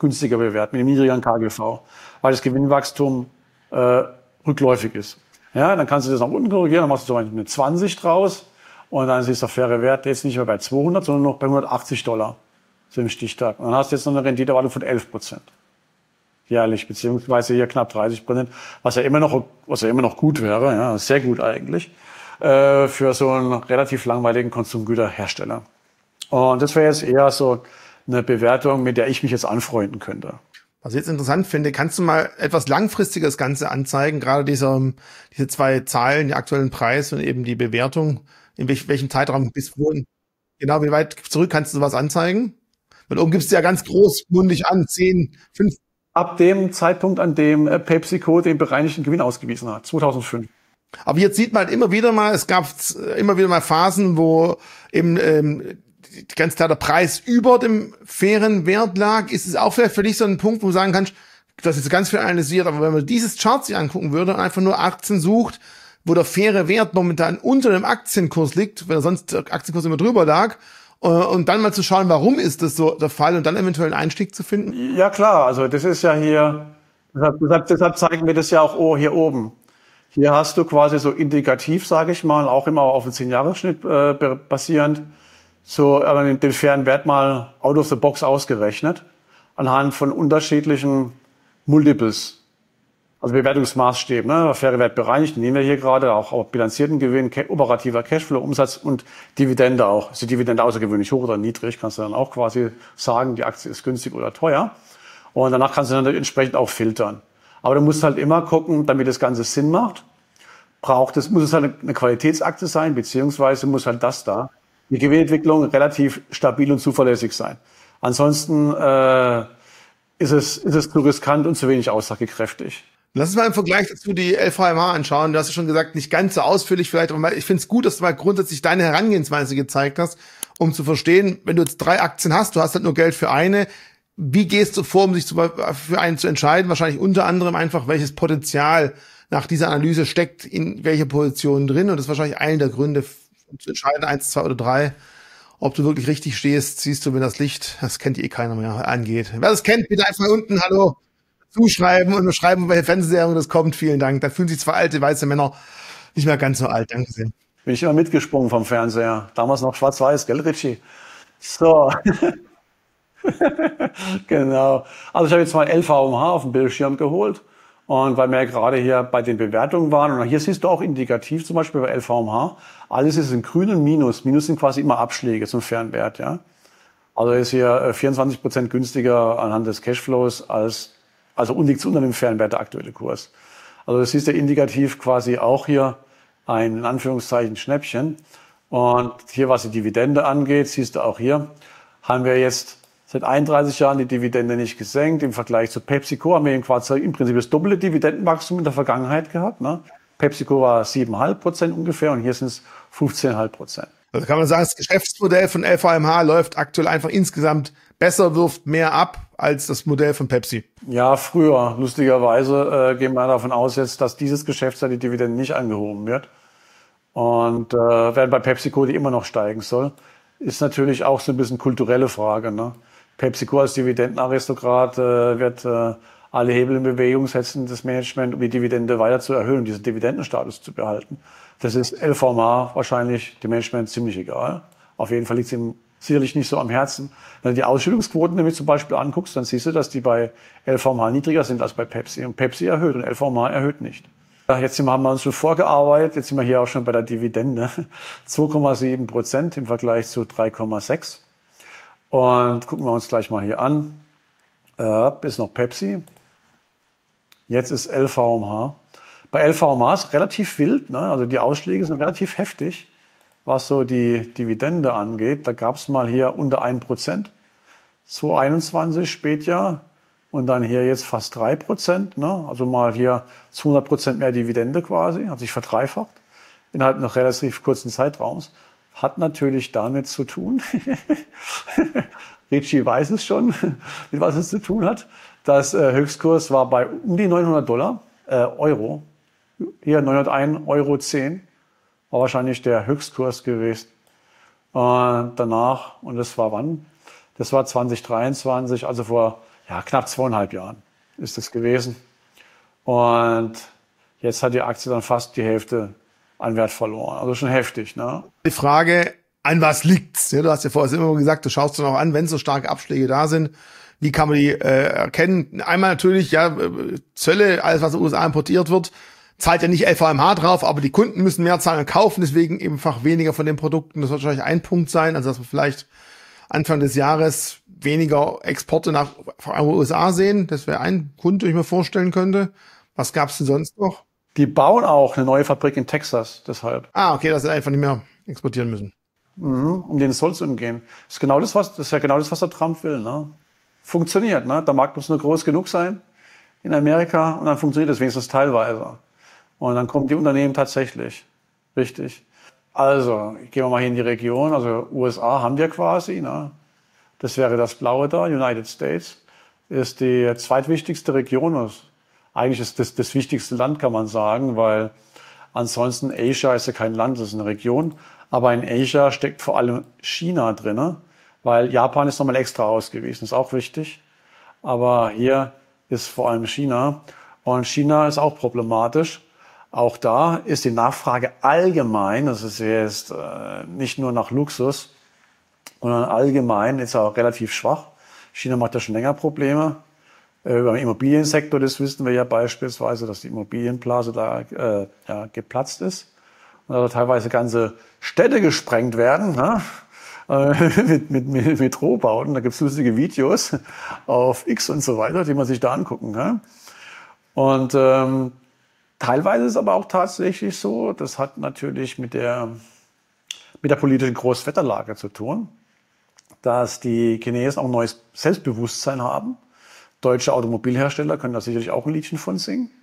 günstiger bewerten, mit einem niedrigeren KGV, weil das Gewinnwachstum rückläufig ist. Ja, dann kannst du das nach unten korrigieren, dann machst du zum Beispiel eine 20 draus und dann ist der faire Wert jetzt nicht mehr bei 200, sondern noch bei $180, so im Stichtag. Und dann hast du jetzt noch eine Renditeerwartung von 11% jährlich, beziehungsweise hier knapp 30%, was ja immer noch gut wäre, ja, sehr gut eigentlich, für so einen relativ langweiligen Konsumgüterhersteller. Und das wäre jetzt eher so eine Bewertung, mit der ich mich jetzt anfreunden könnte. Was ich jetzt interessant finde, kannst du mal etwas langfristiger das Ganze anzeigen, gerade diese 2 Zahlen, den aktuellen Preis und eben die Bewertung, in welchem Zeitraum bis wohin, genau, wie weit zurück kannst du sowas anzeigen? Weil oben gibst du ja ganz großmundig an, 10, 5. Ab dem Zeitpunkt, an dem PepsiCo den bereinigten Gewinn ausgewiesen hat, 2005. Aber jetzt sieht man halt immer wieder mal, es gab immer wieder mal Phasen, wo eben ganz klar der Preis über dem fairen Wert lag. Ist es auch vielleicht für dich so ein Punkt, wo du sagen kannst, das ist ganz viel analysiert, aber wenn man dieses Chart sich angucken würde und einfach nur Aktien sucht, wo der faire Wert momentan unter dem Aktienkurs liegt, weil sonst der Aktienkurs immer drüber lag, und dann mal zu schauen, warum ist das so der Fall und dann eventuell einen Einstieg zu finden? Ja klar, also das ist ja hier, deshalb zeigen wir das ja auch hier oben. Hier hast du quasi so indikativ, sage ich mal, auch immer auf den 10-Jahres-Schnitt basierend, so den fairen Wert mal out of the box ausgerechnet, anhand von unterschiedlichen Multiples, also Bewertungsmaßstäben. Ne? Der faire Wert bereinigt, den nehmen wir hier gerade, auch bilanzierten Gewinn, operativer Cashflow, Umsatz und Dividende auch. Ist die Dividende außergewöhnlich hoch oder niedrig, kannst du dann auch quasi sagen, die Aktie ist günstig oder teuer. Und danach kannst du dann entsprechend auch filtern. Aber du musst halt immer gucken, damit das Ganze Sinn macht, muss es halt eine Qualitätsaktie sein, beziehungsweise muss halt die Gewinnentwicklung relativ stabil und zuverlässig sein. Ansonsten ist es zu riskant und zu wenig aussagekräftig. Lass uns mal im Vergleich dazu die LVMH anschauen. Du hast ja schon gesagt, nicht ganz so ausführlich vielleicht, aber ich finde es gut, dass du mal grundsätzlich deine Herangehensweise gezeigt hast, um zu verstehen, wenn du jetzt 3 Aktien hast, du hast halt nur Geld für eine, wie gehst du vor, um sich für einen zu entscheiden? Wahrscheinlich unter anderem einfach, welches Potenzial nach dieser Analyse steckt in welcher Position drin. Und das ist wahrscheinlich einer der Gründe, um zu entscheiden, 1, 2 oder 3, ob du wirklich richtig stehst, siehst du, wenn das Licht, das kennt keiner mehr, angeht. Wer das kennt, bitte einfach unten, hallo, zuschreiben und beschreiben, welche Fernsehserie das kommt. Vielen Dank. Da fühlen sich zwar alte, weiße Männer nicht mehr ganz so alt. Danke sehr. Bin ich immer mitgesprungen vom Fernseher. Damals noch schwarz-weiß, gell, Richie? So. Genau. Also ich habe jetzt mal LVMH auf dem Bildschirm geholt. Und weil wir ja gerade hier bei den Bewertungen waren, und hier siehst du auch indikativ zum Beispiel bei LVMH, alles ist in grün und Minus. Minus sind quasi immer Abschläge zum fairen Wert. Ja? Also ist hier 24% günstiger anhand des Cashflows und liegt unter dem fairen Wert der aktuelle Kurs. Also das siehst du indikativ quasi auch hier ein, in Anführungszeichen, Schnäppchen. Und hier, was die Dividende angeht, siehst du auch hier, haben wir jetzt seit 31 Jahren die Dividende nicht gesenkt. Im Vergleich zu PepsiCo haben wir im Prinzip das doppelte Dividendenwachstum in der Vergangenheit gehabt. Ne? PepsiCo war 7,5% ungefähr und hier sind es 15,5%. Also kann man sagen, das Geschäftsmodell von LVMH läuft aktuell einfach insgesamt besser, wirft mehr ab als das Modell von Pepsi. Ja, früher. Lustigerweise gehen wir davon aus jetzt, dass dieses Geschäftsjahr die Dividende nicht angehoben wird. Und während bei PepsiCo die immer noch steigen soll, ist natürlich auch so ein bisschen kulturelle Frage. Ne? PepsiCo als Dividendenaristokrat wird alle Hebel in Bewegung setzen, das Management, um die Dividende weiter zu erhöhen, diesen Dividendenstatus zu behalten. Das ist LVMH wahrscheinlich dem Management ziemlich egal. Auf jeden Fall liegt es ihm sicherlich nicht so am Herzen. Wenn du die Ausschüttungsquoten nämlich zum Beispiel anguckst, dann siehst du, dass die bei LVMH niedriger sind als bei Pepsi. Und Pepsi erhöht und LVMH erhöht nicht. Jetzt haben wir uns schon vorgearbeitet, jetzt sind wir hier auch schon bei der Dividende. 2,7% im Vergleich zu 3,6%. Und gucken wir uns gleich mal hier an. Ist noch Pepsi. Jetzt ist LVMH. Bei LVMH ist relativ wild, ne? Also die Ausschläge sind relativ heftig, was so die Dividende angeht. Da gab es mal hier unter 1%, 2021 Spätjahr. Und dann hier jetzt fast 3%, ne? Also mal hier 200% mehr Dividende quasi, hat sich verdreifacht innerhalb eines relativ kurzen Zeitraums. Hat natürlich damit zu tun, Richie weiß es schon, mit was es zu tun hat. Das Höchstkurs war bei um die $900, Euro. Hier 901,10 Euro, war wahrscheinlich der Höchstkurs gewesen. Und danach, und das war wann? Das war 2023, also vor ja, knapp 2,5 Jahren ist das gewesen. Und jetzt hat die Aktie dann fast die Hälfte an Wert verloren. Also schon heftig, ne? Die Frage, an was liegt's? Ja, du hast ja vorher immer gesagt, du schaust dir noch an, wenn so starke Abschläge da sind, wie kann man die erkennen? Einmal natürlich, ja, Zölle, alles was aus den USA importiert wird, zahlt ja nicht LVMH drauf, aber die Kunden müssen mehr zahlen und kaufen, deswegen einfach weniger von den Produkten. Das wird wahrscheinlich ein Punkt sein, also dass wir vielleicht Anfang des Jahres weniger Exporte nach USA sehen. Das wäre ein Grund, den ich mir vorstellen könnte. Was gab's denn sonst noch? Die bauen auch eine neue Fabrik in Texas, deshalb. Ah, okay, dass sie einfach nicht mehr exportieren müssen. Um den Zoll zu umgehen. Das ist ja genau das, was der Trump will, ne? Funktioniert, ne? Der Markt muss nur groß genug sein in Amerika und dann funktioniert das wenigstens teilweise. Und dann kommen die Unternehmen tatsächlich. Richtig. Also, gehen wir mal hier in die Region. Also, USA haben wir quasi, ne? Das wäre das Blaue da, United States. Ist die zweitwichtigste Region. Eigentlich ist das wichtigste Land, kann man sagen, weil ansonsten Asia ist ja kein Land, das ist eine Region. Aber in Asia steckt vor allem China drin, weil Japan ist nochmal extra ausgewiesen, ist auch wichtig. Aber hier ist vor allem China. Und China ist auch problematisch. Auch da ist die Nachfrage allgemein, das ist jetzt nicht nur nach Luxus, sondern allgemein ist auch relativ schwach. China macht ja schon länger Probleme. Über den Immobiliensektor, das wissen wir ja beispielsweise, dass die Immobilienblase da geplatzt ist. Und also teilweise ganze Städte gesprengt werden, ne? mit Metrobauten. Da gibt's lustige Videos auf X und so weiter, die man sich da angucken kann. Und teilweise ist es aber auch tatsächlich so, das hat natürlich mit der politischen Großwetterlage zu tun, dass die Chinesen auch ein neues Selbstbewusstsein haben. Deutsche Automobilhersteller können da sicherlich auch ein Liedchen von singen.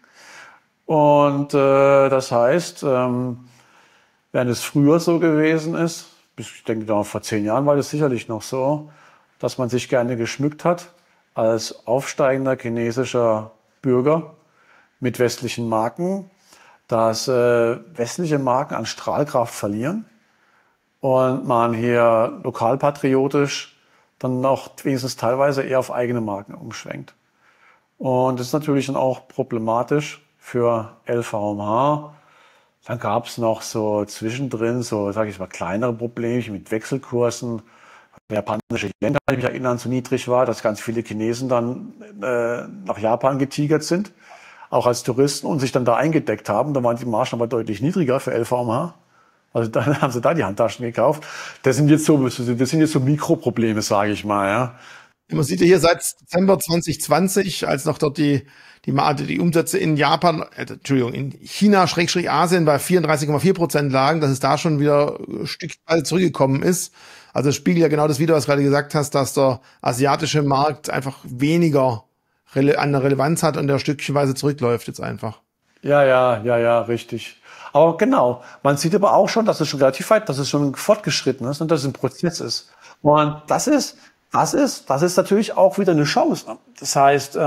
Und das heißt, während es früher so gewesen ist, ich denke, da vor 10 Jahren war das sicherlich noch so, dass man sich gerne geschmückt hat als aufsteigender chinesischer Bürger mit westlichen Marken, dass westliche Marken an Strahlkraft verlieren und man hier lokalpatriotisch dann auch wenigstens teilweise eher auf eigene Marken umschwenkt. Und das ist natürlich dann auch problematisch für LVMH. Dann gab es noch so zwischendrin so, sage ich mal, kleinere Probleme mit Wechselkursen. Der japanische Yen, kann ich mich erinnern, so niedrig war, dass ganz viele Chinesen dann nach Japan getigert sind, auch als Touristen und sich dann da eingedeckt haben. Da waren die Margen aber deutlich niedriger für LVMH. Also dann haben sie da die Handtaschen gekauft. Das sind jetzt so Mikroprobleme, sage ich mal, ja. Man sieht ja hier seit Dezember 2020, als noch dort die Umsätze in Japan, in China/Asien bei 34,4% lagen, dass es da schon wieder stückweise zurückgekommen ist. Also das spiegelt ja genau das wider, was du gerade gesagt hast, dass der asiatische Markt einfach weniger an der Relevanz hat und der stückchenweise zurückläuft jetzt einfach. Ja, richtig. Aber genau, man sieht aber auch schon, dass es schon relativ weit, dass es schon fortgeschritten ist und dass es ein Prozess ist. Und das ist natürlich auch wieder eine Chance. Das heißt,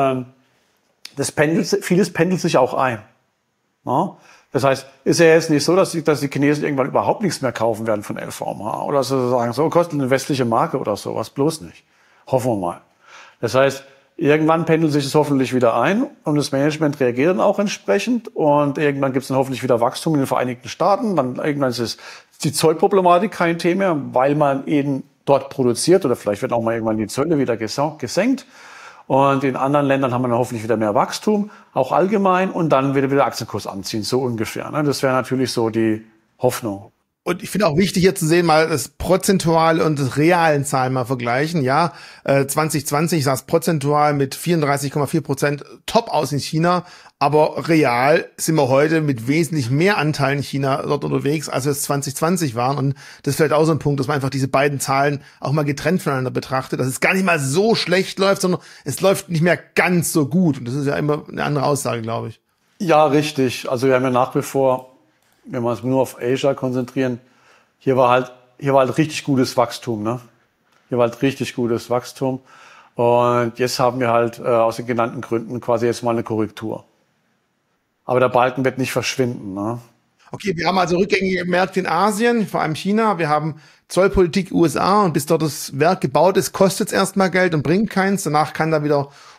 vieles pendelt sich auch ein. Ja? Das heißt, ist ja jetzt nicht so, dass die Chinesen irgendwann überhaupt nichts mehr kaufen werden von LVMH oder so sagen, so kostet eine westliche Marke oder sowas, bloß nicht. Hoffen wir mal. Das heißt, irgendwann pendelt sich es hoffentlich wieder ein und das Management reagiert dann auch entsprechend und irgendwann gibt es dann hoffentlich wieder Wachstum in den Vereinigten Staaten. Dann irgendwann ist die Zollproblematik kein Thema, weil man eben dort produziert oder vielleicht werden auch mal irgendwann die Zölle wieder gesenkt. Und in anderen Ländern haben wir dann hoffentlich wieder mehr Wachstum, auch allgemein, und dann wird wieder Aktienkurs anziehen, so ungefähr. Ne? Das wäre natürlich so die Hoffnung. Und ich finde auch wichtig hier zu sehen, mal das prozentuale und das realen Zahlen mal vergleichen. Ja, 2020 sah es prozentual mit 34,4% top aus in China, aber real sind wir heute mit wesentlich mehr Anteil in China dort unterwegs, als wir es 2020 waren. Und das ist vielleicht auch so ein Punkt, dass man einfach diese beiden Zahlen auch mal getrennt voneinander betrachtet, dass es gar nicht mal so schlecht läuft, sondern es läuft nicht mehr ganz so gut. Und das ist ja immer eine andere Aussage, glaube ich. Ja, richtig. Also wir haben ja nach wie vor, wenn wir uns nur auf Asia konzentrieren, hier war halt richtig gutes Wachstum, ne? Hier war halt richtig gutes Wachstum. Und jetzt haben wir halt aus den genannten Gründen quasi jetzt mal eine Korrektur. Aber der Balken wird nicht verschwinden, ne? Okay, wir haben also rückgängige Märkte in Asien, vor allem China. Wir haben Zollpolitik USA und bis dort das Werk gebaut ist, kostet es erstmal Geld und bringt keins. Danach kann da wieder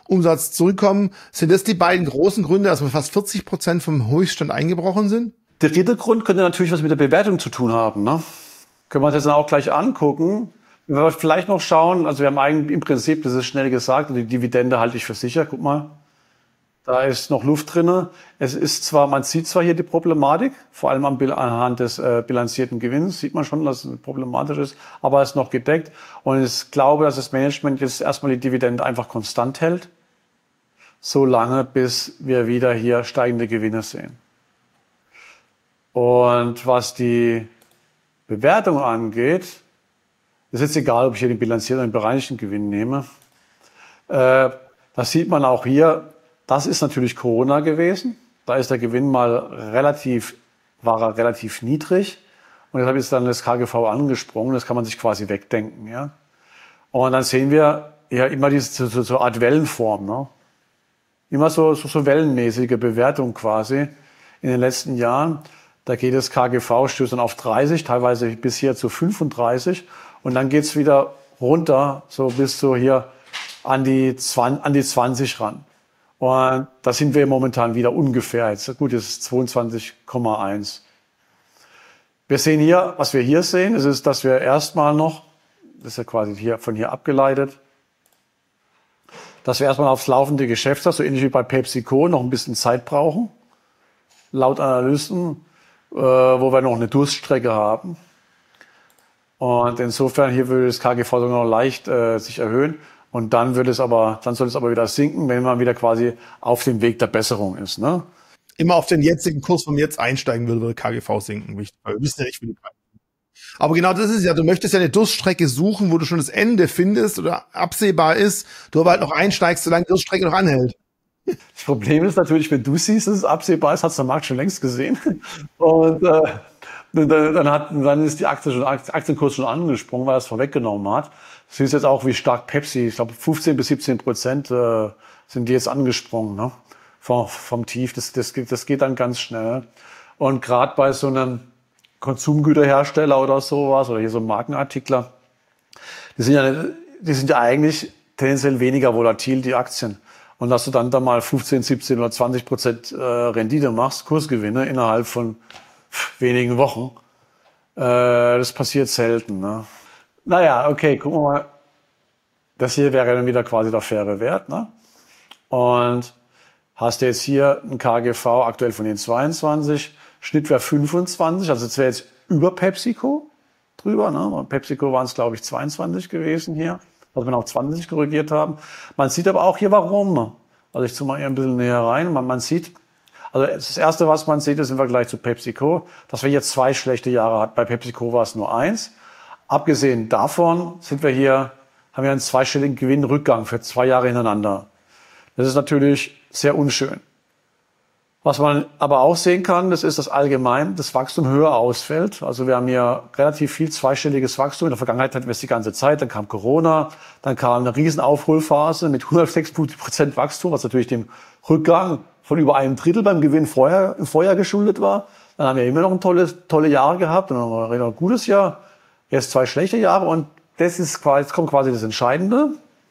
Umsatz zurückkommen. Sind das die beiden großen Gründe, dass wir fast 40% vom Höchststand eingebrochen sind? Der dritte Grund könnte natürlich was mit der Bewertung zu tun haben. Ne? Können wir uns jetzt dann auch gleich angucken. Wenn wir vielleicht noch schauen, also wir haben eigentlich im Prinzip, das ist schnell gesagt, die Dividende halte ich für sicher. Guck mal, da ist noch Luft drinne. Es ist zwar, man sieht zwar hier die Problematik, vor allem anhand des bilanzierten Gewinns sieht man schon, dass es problematisch ist, aber es ist noch gedeckt. Und ich glaube, dass das Management jetzt erstmal die Dividende einfach konstant hält, so lange, bis wir wieder hier steigende Gewinne sehen. Und was die Bewertung angeht, ist jetzt egal, ob ich hier den bilanzierten oder den bereinigten Gewinn nehme. Das sieht man auch hier. Das ist natürlich Corona gewesen. Da ist der Gewinn war er relativ niedrig. Und deshalb ist dann das KGV angesprungen. Das kann man sich quasi wegdenken, ja. Und dann sehen wir ja immer diese so Art Wellenform, ne? Immer so wellenmäßige Bewertung quasi in den letzten Jahren. Da geht das KGV, stößt dann auf 30, teilweise bis hier zu 35. Und dann geht's wieder runter, so bis so hier an die 20 ran. Und da sind wir momentan wieder ungefähr. Jetzt, gut, das ist 22,1. Wir sehen hier, was wir hier sehen, ist, dass wir erstmal noch, das ist ja quasi hier, von hier abgeleitet, dass wir erstmal aufs laufende Geschäft, so ähnlich wie bei PepsiCo, noch ein bisschen Zeit brauchen. Laut Analysten, wo wir noch eine Durststrecke haben. Und insofern hier würde das KGV sogar noch leicht sich erhöhen. Und dann soll es aber wieder sinken, wenn man wieder quasi auf dem Weg der Besserung ist, ne? Immer auf den jetzigen Kurs, wenn man jetzt einsteigen würde KGV sinken. Weil wir wissen ja nicht, wie die Preise sind. Aber genau das ist ja, du möchtest ja eine Durststrecke suchen, wo du schon das Ende findest oder absehbar ist, du aber halt noch einsteigst, solange die Durststrecke noch anhält. Das Problem ist natürlich, wenn du siehst, dass es absehbar ist, hat es der Markt schon längst gesehen. Und dann ist die Aktienkurs schon angesprungen, weil er es vorweggenommen hat. Du siehst jetzt auch, wie stark Pepsi, ich glaube 15-17% sind die jetzt angesprungen, ne? Vom Tief. Das geht dann ganz schnell. Und gerade bei so einem Konsumgüterhersteller oder sowas, oder hier so ein Markenartikler, die sind ja eigentlich tendenziell weniger volatil, die Aktien. Und dass du dann da mal 15, 17 oder 20% Rendite machst, Kursgewinne innerhalb von wenigen Wochen, das passiert selten, ne? Naja, okay, gucken wir mal. Das hier wäre dann wieder quasi der faire Wert, ne? Und hast du jetzt hier ein KGV aktuell von den 22, Schnitt wäre 25, also das wäre jetzt über PepsiCo drüber, ne? Bei PepsiCo waren es, glaube ich, 22 gewesen hier, was wir auf 20 korrigiert haben. Man sieht aber auch hier, warum. Also ich zoome mal hier ein bisschen näher rein. Man sieht, also das Erste, was man sieht, ist im Vergleich zu PepsiCo, dass wir jetzt 2 schlechte Jahre hatten. Bei PepsiCo war es nur 1. Abgesehen davon haben wir einen zweistelligen Gewinnrückgang für 2 Jahre hintereinander. Das ist natürlich sehr unschön. Was man aber auch sehen kann, das ist, dass allgemein das Wachstum höher ausfällt. Also wir haben hier relativ viel zweistelliges Wachstum. In der Vergangenheit hatten wir es die ganze Zeit. Dann kam Corona, dann kam eine riesen Aufholphase mit 106% Wachstum, was natürlich dem Rückgang von über einem Drittel beim Gewinn im Vorjahr geschuldet war. Dann haben wir immer noch ein tolle Jahre gehabt und dann haben wir ein gutes Jahr. Jetzt 2 schlechte Jahre und jetzt kommt quasi das Entscheidende,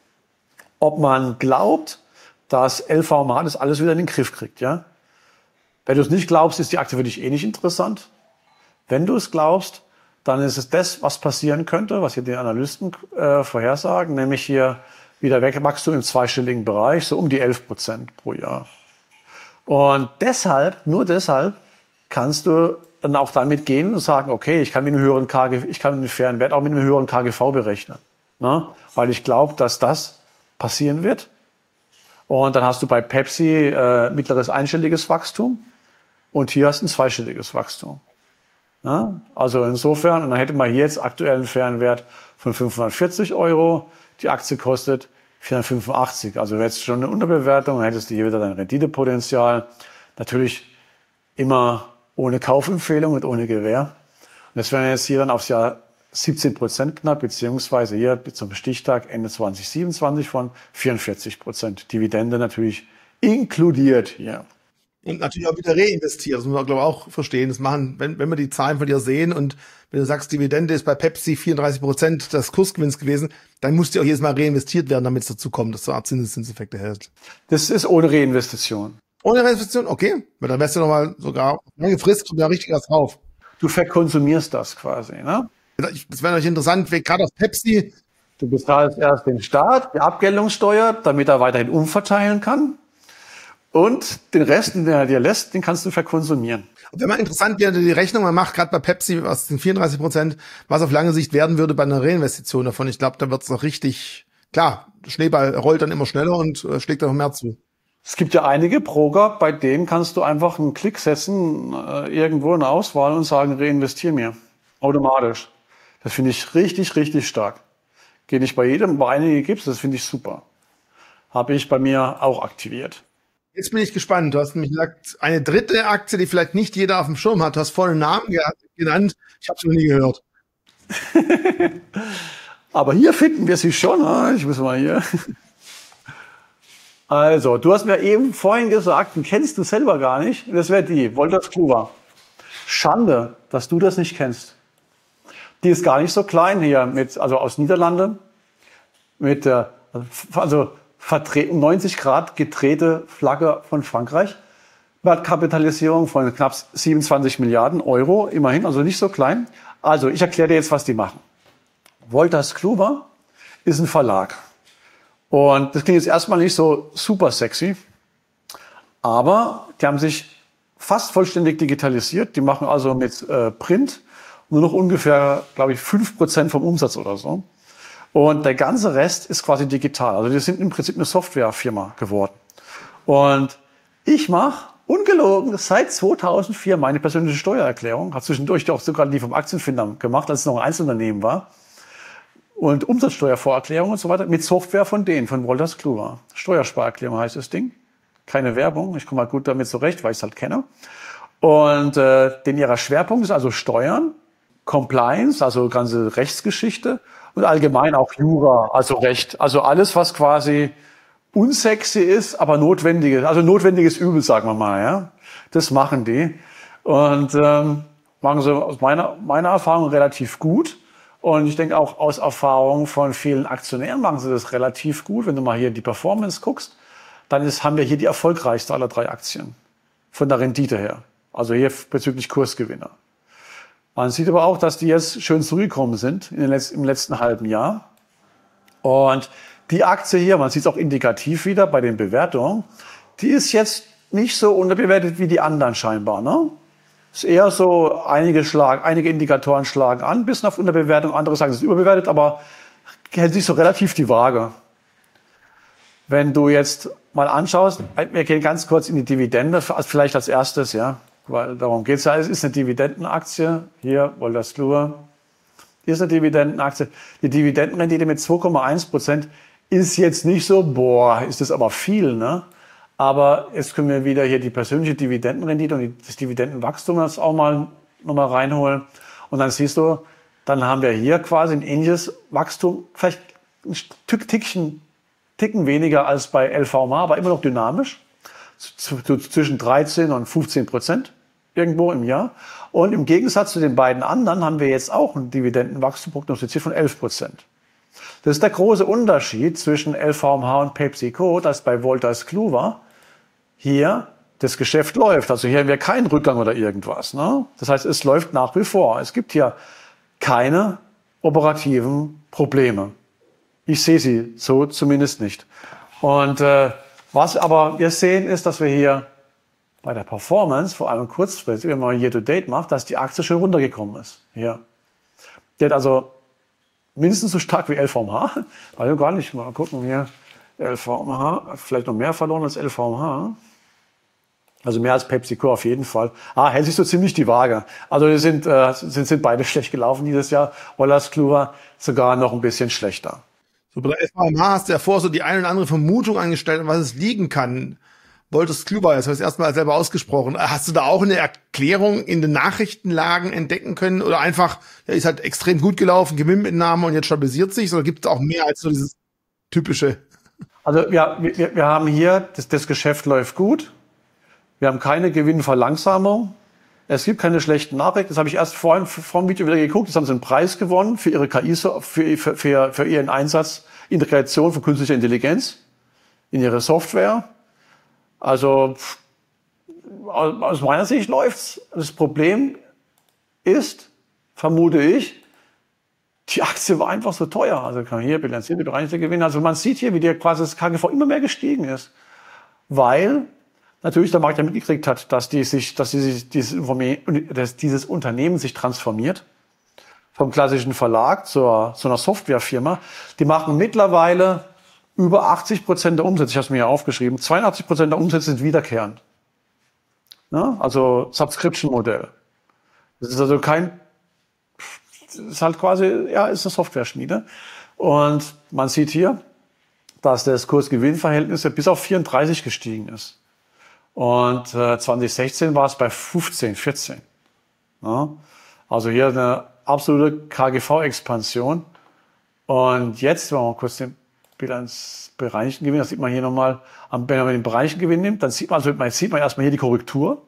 ob man glaubt, dass LVMH das alles wieder in den Griff kriegt, ja? Wenn du es nicht glaubst, ist die Aktie für dich eh nicht interessant. Wenn du es glaubst, dann ist es das, was passieren könnte, was hier die Analysten vorhersagen, nämlich hier wieder Wachstum im zweistelligen Bereich, so um die 11% pro Jahr. Und nur deshalb kannst du dann auch damit gehen und sagen, okay, ich kann den fairen Wert auch mit einem höheren KGV berechnen, ne? Weil ich glaube, dass das passieren wird. Und dann hast du bei Pepsi mittleres einstelliges Wachstum und hier hast du ein zweistelliges Wachstum. Ja? Also insofern, und dann hätte man hier jetzt aktuell einen fairen Wert von 540 €. Die Aktie kostet 485. Also wäre jetzt schon eine Unterbewertung, dann hättest du hier wieder dein Renditepotenzial. Natürlich immer ohne Kaufempfehlung und ohne Gewähr. Und das wären jetzt hier dann aufs Jahr 17% knapp, beziehungsweise hier zum Stichtag Ende 2027 von 44%. Dividende natürlich inkludiert hier. Und natürlich auch wieder reinvestiert. Das muss man, glaube ich, auch verstehen. Das machen, wenn wir die Zahlen von dir sehen und wenn du sagst, Dividende ist bei Pepsi 34% des Kursgewinns gewesen, dann muss die auch jedes Mal reinvestiert werden, damit es dazu kommt, dass du Zinseszinseffekte hält. Das ist ohne Reinvestition. Ohne Reinvestition? Okay. Weil dann wärst du nochmal sogar lange Frist und da richtig was drauf. Du verkonsumierst das quasi, ne? Das wäre natürlich interessant, gerade auf Pepsi. Du bezahlst erst den Staat, die Abgeltungssteuer, damit er weiterhin umverteilen kann. Und den Rest, den er dir lässt, den kannst du verkonsumieren. Wenn man interessant wäre, die Rechnung man macht, gerade bei Pepsi, was sind 34%, was auf lange Sicht werden würde bei einer Reinvestition davon. Ich glaube, da wird es noch richtig, klar, der Schneeball rollt dann immer schneller und schlägt dann noch mehr zu. Es gibt ja einige Broker, bei denen kannst du einfach einen Klick setzen, irgendwo eine Auswahl und sagen, reinvestier mir. Automatisch. Das finde ich richtig, richtig stark. Geht nicht bei jedem, bei einigen gibt's, das finde ich super. Habe ich bei mir auch aktiviert. Jetzt bin ich gespannt. Du hast nämlich gesagt, eine dritte Aktie, die vielleicht nicht jeder auf dem Schirm hat. Du hast vollen Namen genannt. Ich habe es noch nie gehört. Aber hier finden wir sie schon. Ich muss mal hier. Also, du hast mir eben vorhin gesagt, den kennst du selber gar nicht. Das wäre die, Wolters Kluwer. Schande, dass du das nicht kennst. Die ist gar nicht so klein hier, also aus Niederlande, mit also 90 Grad gedrehte Flagge von Frankreich. Marktkapitalisierung von knapp 27 Milliarden Euro, immerhin, also nicht so klein. Also, ich erkläre dir jetzt, was die machen. Wolters Kluwer ist ein Verlag. Und das klingt jetzt erstmal nicht so super sexy, aber die haben sich fast vollständig digitalisiert. Die machen also mit Print nur noch ungefähr, glaube ich, 5% vom Umsatz oder so. Und der ganze Rest ist quasi digital. Also die sind im Prinzip eine Softwarefirma geworden. Und ich mache ungelogen seit 2004 meine persönliche Steuererklärung. Hat zwischendurch auch sogar die vom Aktienfinder gemacht, als es noch ein Einzelunternehmen war. Und Umsatzsteuervorerklärung und so weiter mit Software von denen, von Wolters Kluwer. Steuersparerklärung heißt das Ding. Keine Werbung. Ich komme halt gut damit zurecht, weil ich es halt kenne. Und denn ihrer Schwerpunkt ist also Steuern, Compliance, also ganze Rechtsgeschichte und allgemein auch Jura, also Recht. Also alles, was quasi unsexy ist, aber notwendig ist. Also notwendiges Übel, sagen wir mal. Ja, das machen die. Und machen sie aus meiner Erfahrung relativ gut. Und ich denke auch aus Erfahrung von vielen Aktionären machen sie das relativ gut. Wenn du mal hier die Performance guckst, dann haben wir hier die erfolgreichste aller 3 Aktien. Von der Rendite her. Also hier bezüglich Kursgewinner. Man sieht aber auch, dass die jetzt schön zurückgekommen sind im letzten halben Jahr. Und die Aktie hier, man sieht es auch indikativ wieder bei den Bewertungen, die ist jetzt nicht so unterbewertet wie die anderen scheinbar, ne? Ist eher so, einige Indikatoren schlagen an, bisschen auf Unterbewertung, andere sagen, es ist überbewertet, aber hält sich so relativ die Waage. Wenn du jetzt mal anschaust, wir gehen ganz kurz in die Dividende, vielleicht als erstes, ja, weil darum geht's ja, es ist eine Dividendenaktie, hier, Wolters Kluwer, hier ist eine Dividendenaktie, die Dividendenrendite mit 2,1% ist jetzt nicht so, ist das aber viel, ne? Aber jetzt können wir wieder hier die persönliche Dividendenrendite und das Dividendenwachstum das auch nochmal reinholen. Und dann siehst du, dann haben wir hier quasi ein ähnliches Wachstum, vielleicht ein Ticken weniger als bei LVMH, aber immer noch dynamisch. Zwischen 13 und 15% irgendwo im Jahr. Und im Gegensatz zu den beiden anderen haben wir jetzt auch ein Dividendenwachstum prognostiziert von 11%. Das ist der große Unterschied zwischen LVMH und PepsiCo, dass bei Wolters Kluwer hier das Geschäft läuft. Also hier haben wir keinen Rückgang oder irgendwas, ne? Das heißt, es läuft nach wie vor. Es gibt hier keine operativen Probleme. Ich sehe sie so zumindest nicht. Und was aber wir sehen, ist, dass wir hier bei der Performance, vor allem kurzfristig, wenn man Year-to-Date macht, dass die Aktie schon runtergekommen ist. Hier. Die hat also mindestens so stark wie LVMH. Also gar nicht. Mal gucken hier. LVMH, vielleicht noch mehr verloren als LVMH. Also mehr als PepsiCo auf jeden Fall. Hält sich so ziemlich die Waage. Also die sind beide schlecht gelaufen dieses Jahr. Wolters Kluwer sogar noch ein bisschen schlechter. So, bei der LVMH hast du ja vorher so die eine oder andere Vermutung angestellt, an was es liegen kann. Wolters Kluwer, das hast du erstmal selber ausgesprochen. Hast du da auch eine Erklärung in den Nachrichtenlagen entdecken können? Oder einfach, ja, ist halt extrem gut gelaufen, Gewinnmitnahme und jetzt stabilisiert sich? Oder gibt es auch mehr als so dieses typische? Also ja, wir haben hier, das Geschäft läuft gut. Wir haben keine Gewinnverlangsamung. Es gibt keine schlechten Nachrichten. Das habe ich erst vor dem Video wieder geguckt. Das haben sie einen Preis gewonnen für ihre KI, für ihren Einsatz, Integration von künstlicher Intelligenz in ihre Software. Also aus meiner Sicht läuft's. Das Problem ist, vermute ich, die Aktie war einfach so teuer. Also kann man hier bilanzierte bereinigte Gewinne. Also man sieht hier, wie der quasi das KGV immer mehr gestiegen ist, weil natürlich der Markt ja mitgekriegt hat, dass dieses Unternehmen sich transformiert vom klassischen Verlag zu einer Softwarefirma. Die machen mittlerweile über 80% der Umsätze. Ich habe es mir hier aufgeschrieben. 82% der Umsätze sind wiederkehrend. Ja, also Subscription-Modell. Das ist also ist halt quasi, ja, ist eine Software-Schmiede. Und man sieht hier, dass das Kurs-Gewinn-Verhältnis bis auf 34 gestiegen ist. Und 2016 war es bei 15, 14. Ja, also hier eine absolute KGV-Expansion. Und jetzt, wenn man kurz den bilanzbereinigten Gewinn, das sieht man hier nochmal, wenn man den bereinigten Gewinn nimmt, dann sieht man erstmal hier die Korrektur.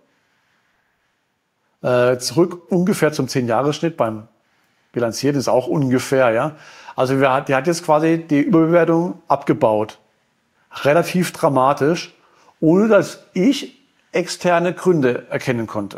Zurück ungefähr zum 10-Jahres-Schnitt beim Bilanziert ist auch ungefähr, ja. Also die hat jetzt quasi die Überbewertung abgebaut. Relativ dramatisch, ohne dass ich externe Gründe erkennen konnte.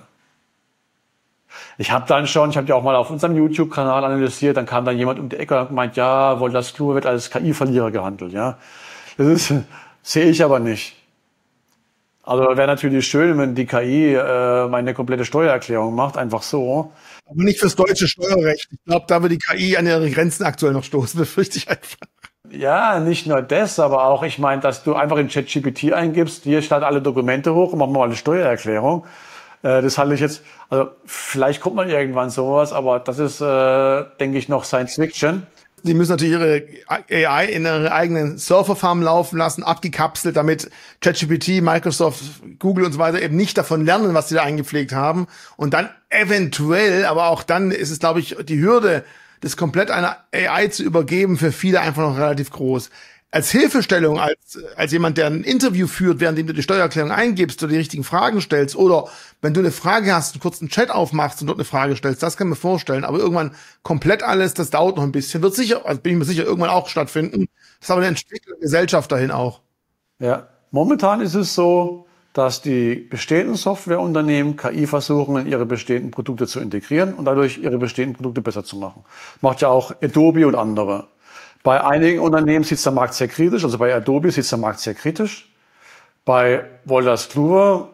Ich habe ja auch mal auf unserem YouTube-Kanal analysiert, dann kam dann jemand um die Ecke und hat gemeint, ja, Wolters Kluwer wird als KI-Verlierer gehandelt, ja. Sehe ich aber nicht. Also wäre natürlich schön, wenn die KI meine komplette Steuererklärung macht, einfach so. Aber nicht fürs deutsche Steuerrecht. Ich glaube, da wird die KI an ihre Grenzen aktuell noch stoßen, befürchte ich einfach. Ja, nicht nur das, aber auch, ich meine, dass du einfach in ChatGPT eingibst, hier statt alle Dokumente hoch und machen wir mal eine Steuererklärung. Das halte ich jetzt, also vielleicht kommt man irgendwann sowas, aber das ist, denke ich, noch Science Fiction. Die müssen natürlich ihre AI in ihre eigenen Serverfarmen laufen lassen, abgekapselt, damit ChatGPT, Microsoft, Google und so weiter eben nicht davon lernen, was sie da eingepflegt haben. Und dann eventuell, aber auch dann ist es, glaube ich, die Hürde, das komplett einer AI zu übergeben, für viele einfach noch relativ groß. Als Hilfestellung, als jemand, der ein Interview führt, während du die Steuererklärung eingibst oder die richtigen Fragen stellst, oder wenn du eine Frage hast, einen kurzen Chat aufmachst und dort eine Frage stellst, das kann man vorstellen. Aber irgendwann komplett alles, das dauert noch ein bisschen. Wird sicher, also bin ich mir sicher, irgendwann auch stattfinden. Das ist aber eine Entwicklung der Gesellschaft dahin auch. Ja, momentan ist es so, dass die bestehenden Softwareunternehmen KI versuchen, in ihre bestehenden Produkte zu integrieren und dadurch ihre bestehenden Produkte besser zu machen. Macht ja auch Adobe und andere. Bei einigen Unternehmen sieht der Markt sehr kritisch, also bei Adobe sieht der Markt sehr kritisch. Bei Wolters Kluwer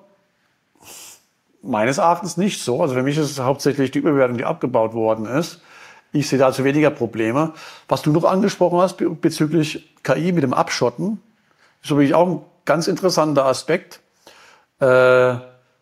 meines Erachtens nicht so. Also für mich ist es hauptsächlich die Überbewertung, die abgebaut worden ist. Ich sehe dazu weniger Probleme. Was du noch angesprochen hast bezüglich KI mit dem Abschotten, ist natürlich auch ein ganz interessanter Aspekt. Das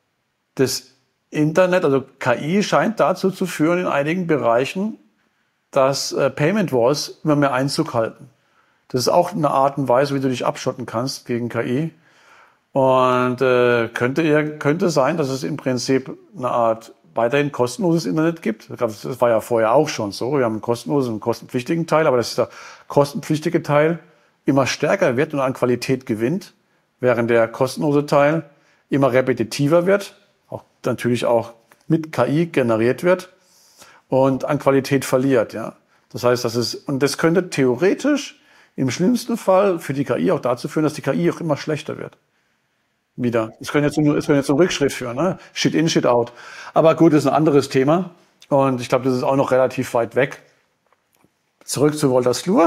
Internet, also KI, scheint dazu zu führen in einigen Bereichen, dass Payment Walls immer mehr Einzug halten. Das ist auch eine Art und Weise, wie du dich abschotten kannst gegen KI. Und könnte sein, dass es im Prinzip eine Art weiterhin kostenloses Internet gibt. Das war ja vorher auch schon so. Wir haben einen kostenlosen und kostenpflichtigen Teil, aber dass der kostenpflichtige Teil immer stärker wird und an Qualität gewinnt, während der kostenlose Teil immer repetitiver wird, auch natürlich auch mit KI generiert wird und an Qualität verliert, ja. Das heißt, das könnte theoretisch im schlimmsten Fall für die KI auch dazu führen, dass die KI auch immer schlechter wird. Wieder. Es könnte jetzt zum Rückschritt führen, ne? Shit in, shit out. Aber gut, das ist ein anderes Thema. Und ich glaube, das ist auch noch relativ weit weg. Zurück zu Wolters Kluwer.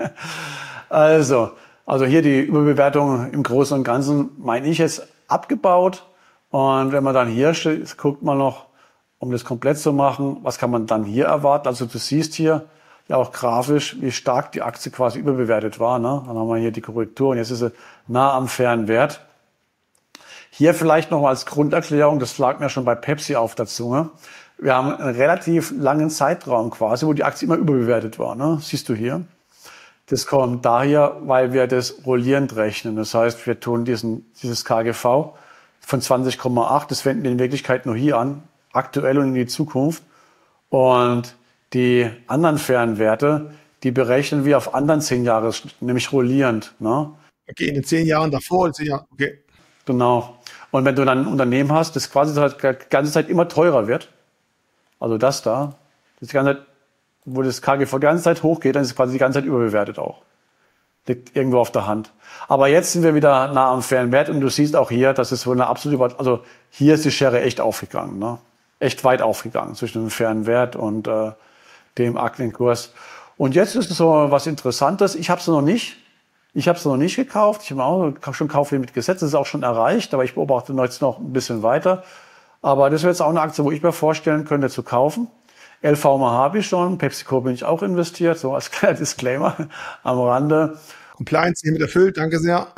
Also hier die Überbewertung im Großen und Ganzen, meine ich, ist abgebaut. Und wenn man dann hier steht, guckt man noch, um das komplett zu machen, was kann man dann hier erwarten? Also du siehst hier ja auch grafisch, wie stark die Aktie quasi überbewertet war, ne? Dann haben wir hier die Korrektur und jetzt ist sie nah am fairen Wert. Hier vielleicht noch mal als Grunderklärung, das lag mir schon bei Pepsi auf der Zunge. Wir haben einen relativ langen Zeitraum quasi, wo die Aktie immer überbewertet war, ne? Siehst du hier. Das kommt daher, weil wir das rollierend rechnen. Das heißt, wir tun dieses KGV von 20,8, das wenden wir in Wirklichkeit nur hier an, aktuell und in die Zukunft. Und die anderen fairen Werte, die berechnen wir auf anderen 10 Jahre, nämlich rollierend, ne? Okay, in den 10 Jahren davor, in 10 Jahren, okay. Genau. Und wenn du dann ein Unternehmen hast, das quasi halt die ganze Zeit immer teurer wird, also das da, das die ganze Zeit, wo das KGV die ganze Zeit hochgeht, dann ist es quasi die ganze Zeit überbewertet auch. Liegt irgendwo auf der Hand. Aber jetzt sind wir wieder nah am fairen Wert und du siehst auch hier, dass es so eine absolute, also hier ist die Schere echt aufgegangen, ne? Echt weit aufgegangen zwischen dem fairen Wert und dem Aktienkurs. Und jetzt ist es so was Interessantes. Ich habe es noch nicht. Ich habe es noch nicht gekauft. Ich habe auch schon Kauflimit gesetzt. Das ist auch schon erreicht. Aber ich beobachte jetzt noch ein bisschen weiter. Aber das wäre jetzt auch eine Aktie, wo ich mir vorstellen könnte zu kaufen. LVMH habe ich schon. PepsiCo bin ich auch investiert. So als kleiner Disclaimer am Rande. Compliance hiermit erfüllt. Danke sehr.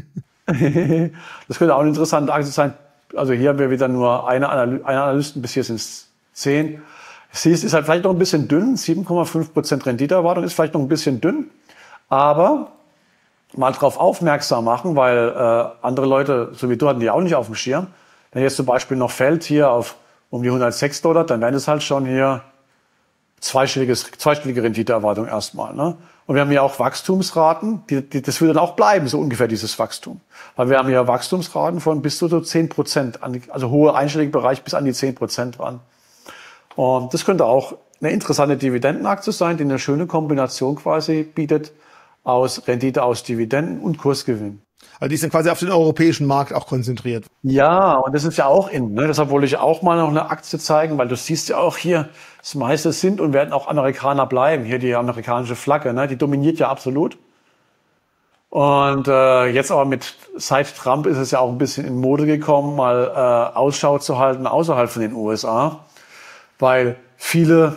Das könnte auch eine interessante Aktie sein. Also hier haben wir wieder nur eine Analysten. Bis hier sind es 10. Sie ist halt vielleicht noch ein bisschen dünn. 7,5% Renditeerwartung ist vielleicht noch ein bisschen dünn. Aber mal drauf aufmerksam machen, weil andere Leute, so wie du, hatten die auch nicht auf dem Schirm. Wenn jetzt zum Beispiel noch fällt hier auf um die $106, dann wären es halt schon hier zweistellige Renditeerwartung erstmal. Ne? Und wir haben ja auch Wachstumsraten, das würde dann auch bleiben, so ungefähr dieses Wachstum. Weil wir haben ja Wachstumsraten von bis zu so 10%, also hohe einstellige Bereich bis an die 10% ran. Und das könnte auch eine interessante Dividendenaktie sein, die eine schöne Kombination quasi bietet aus Rendite aus Dividenden und Kursgewinn. Also die sind quasi auf den europäischen Markt auch konzentriert. Ja, und das ist ja auch ne? Deshalb wollte ich auch mal noch eine Aktie zeigen, weil du siehst ja auch hier, das meiste sind und werden auch Amerikaner bleiben. Hier die amerikanische Flagge, ne? Die dominiert ja absolut. Und jetzt aber seit Trump ist es ja auch ein bisschen in Mode gekommen, mal Ausschau zu halten außerhalb von den USA, weil viele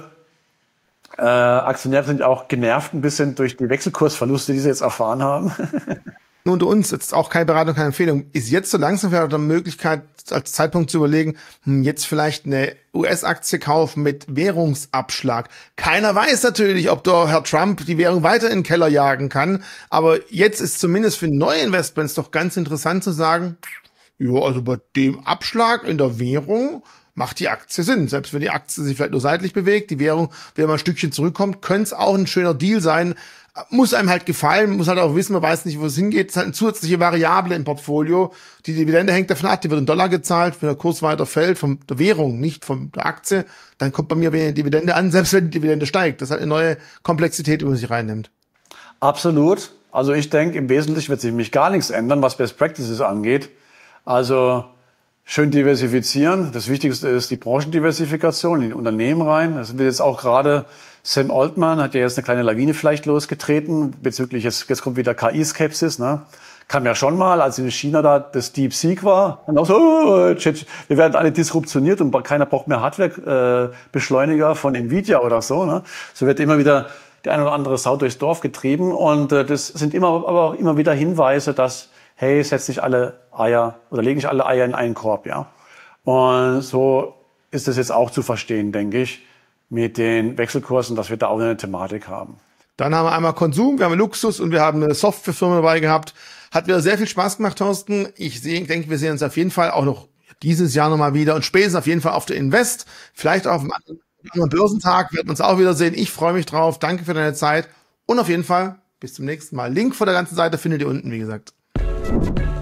Aktionäre sind auch genervt ein bisschen durch die Wechselkursverluste, die sie jetzt erfahren haben. Nur unter uns, jetzt auch keine Beratung, keine Empfehlung, ist jetzt so langsam vielleicht eine Möglichkeit, als Zeitpunkt zu überlegen, jetzt vielleicht eine US-Aktie kaufen mit Währungsabschlag. Keiner weiß natürlich, ob der Herr Trump die Währung weiter in den Keller jagen kann, aber jetzt ist zumindest für neue Investments doch ganz interessant zu sagen, ja, also bei dem Abschlag in der Währung macht die Aktie Sinn. Selbst wenn die Aktie sich vielleicht nur seitlich bewegt, die Währung wieder mal ein Stückchen zurückkommt, könnte es auch ein schöner Deal sein. Muss einem halt gefallen, muss halt auch wissen, man weiß nicht, wo es hingeht. Es ist halt eine zusätzliche Variable im Portfolio. Die Dividende hängt davon ab, die wird in Dollar gezahlt, wenn der Kurs weiter fällt, von der Währung, nicht von der Aktie, dann kommt bei mir weniger Dividende an, selbst wenn die Dividende steigt. Das ist halt eine neue Komplexität, die man sich reinnimmt. Absolut. Also ich denke, im Wesentlichen wird sich nämlich gar nichts ändern, was Best Practices angeht. Also schön diversifizieren. Das Wichtigste ist die Branchendiversifikation in die Unternehmen rein. Das wird jetzt auch gerade Sam Altman hat ja jetzt eine kleine Lawine vielleicht losgetreten bezüglich jetzt kommt wieder KI-Skepsis, ne? Kam ja schon mal, als in China da das DeepSeek war, und auch so, wir werden alle disruptioniert und keiner braucht mehr Hardware-Beschleuniger von Nvidia oder so, ne? So wird immer wieder die eine oder andere Sau durchs Dorf getrieben und das sind aber auch immer wieder Hinweise, dass hey, setz nicht alle Eier oder leg nicht alle Eier in einen Korb, ja. Und so ist es jetzt auch zu verstehen, denke ich, mit den Wechselkursen, dass wir da auch eine Thematik haben. Dann haben wir einmal Konsum, wir haben Luxus und wir haben eine Softwarefirma dabei gehabt. Hat wieder sehr viel Spaß gemacht, Thorsten. Ich denke, wir sehen uns auf jeden Fall auch noch dieses Jahr nochmal wieder und spätestens auf jeden Fall auf der Invest. Vielleicht auf einem anderen Börsentag werden wir uns auch wieder sehen. Ich freue mich drauf. Danke für deine Zeit und auf jeden Fall bis zum nächsten Mal. Link vor der ganzen Seite findet ihr unten, wie gesagt.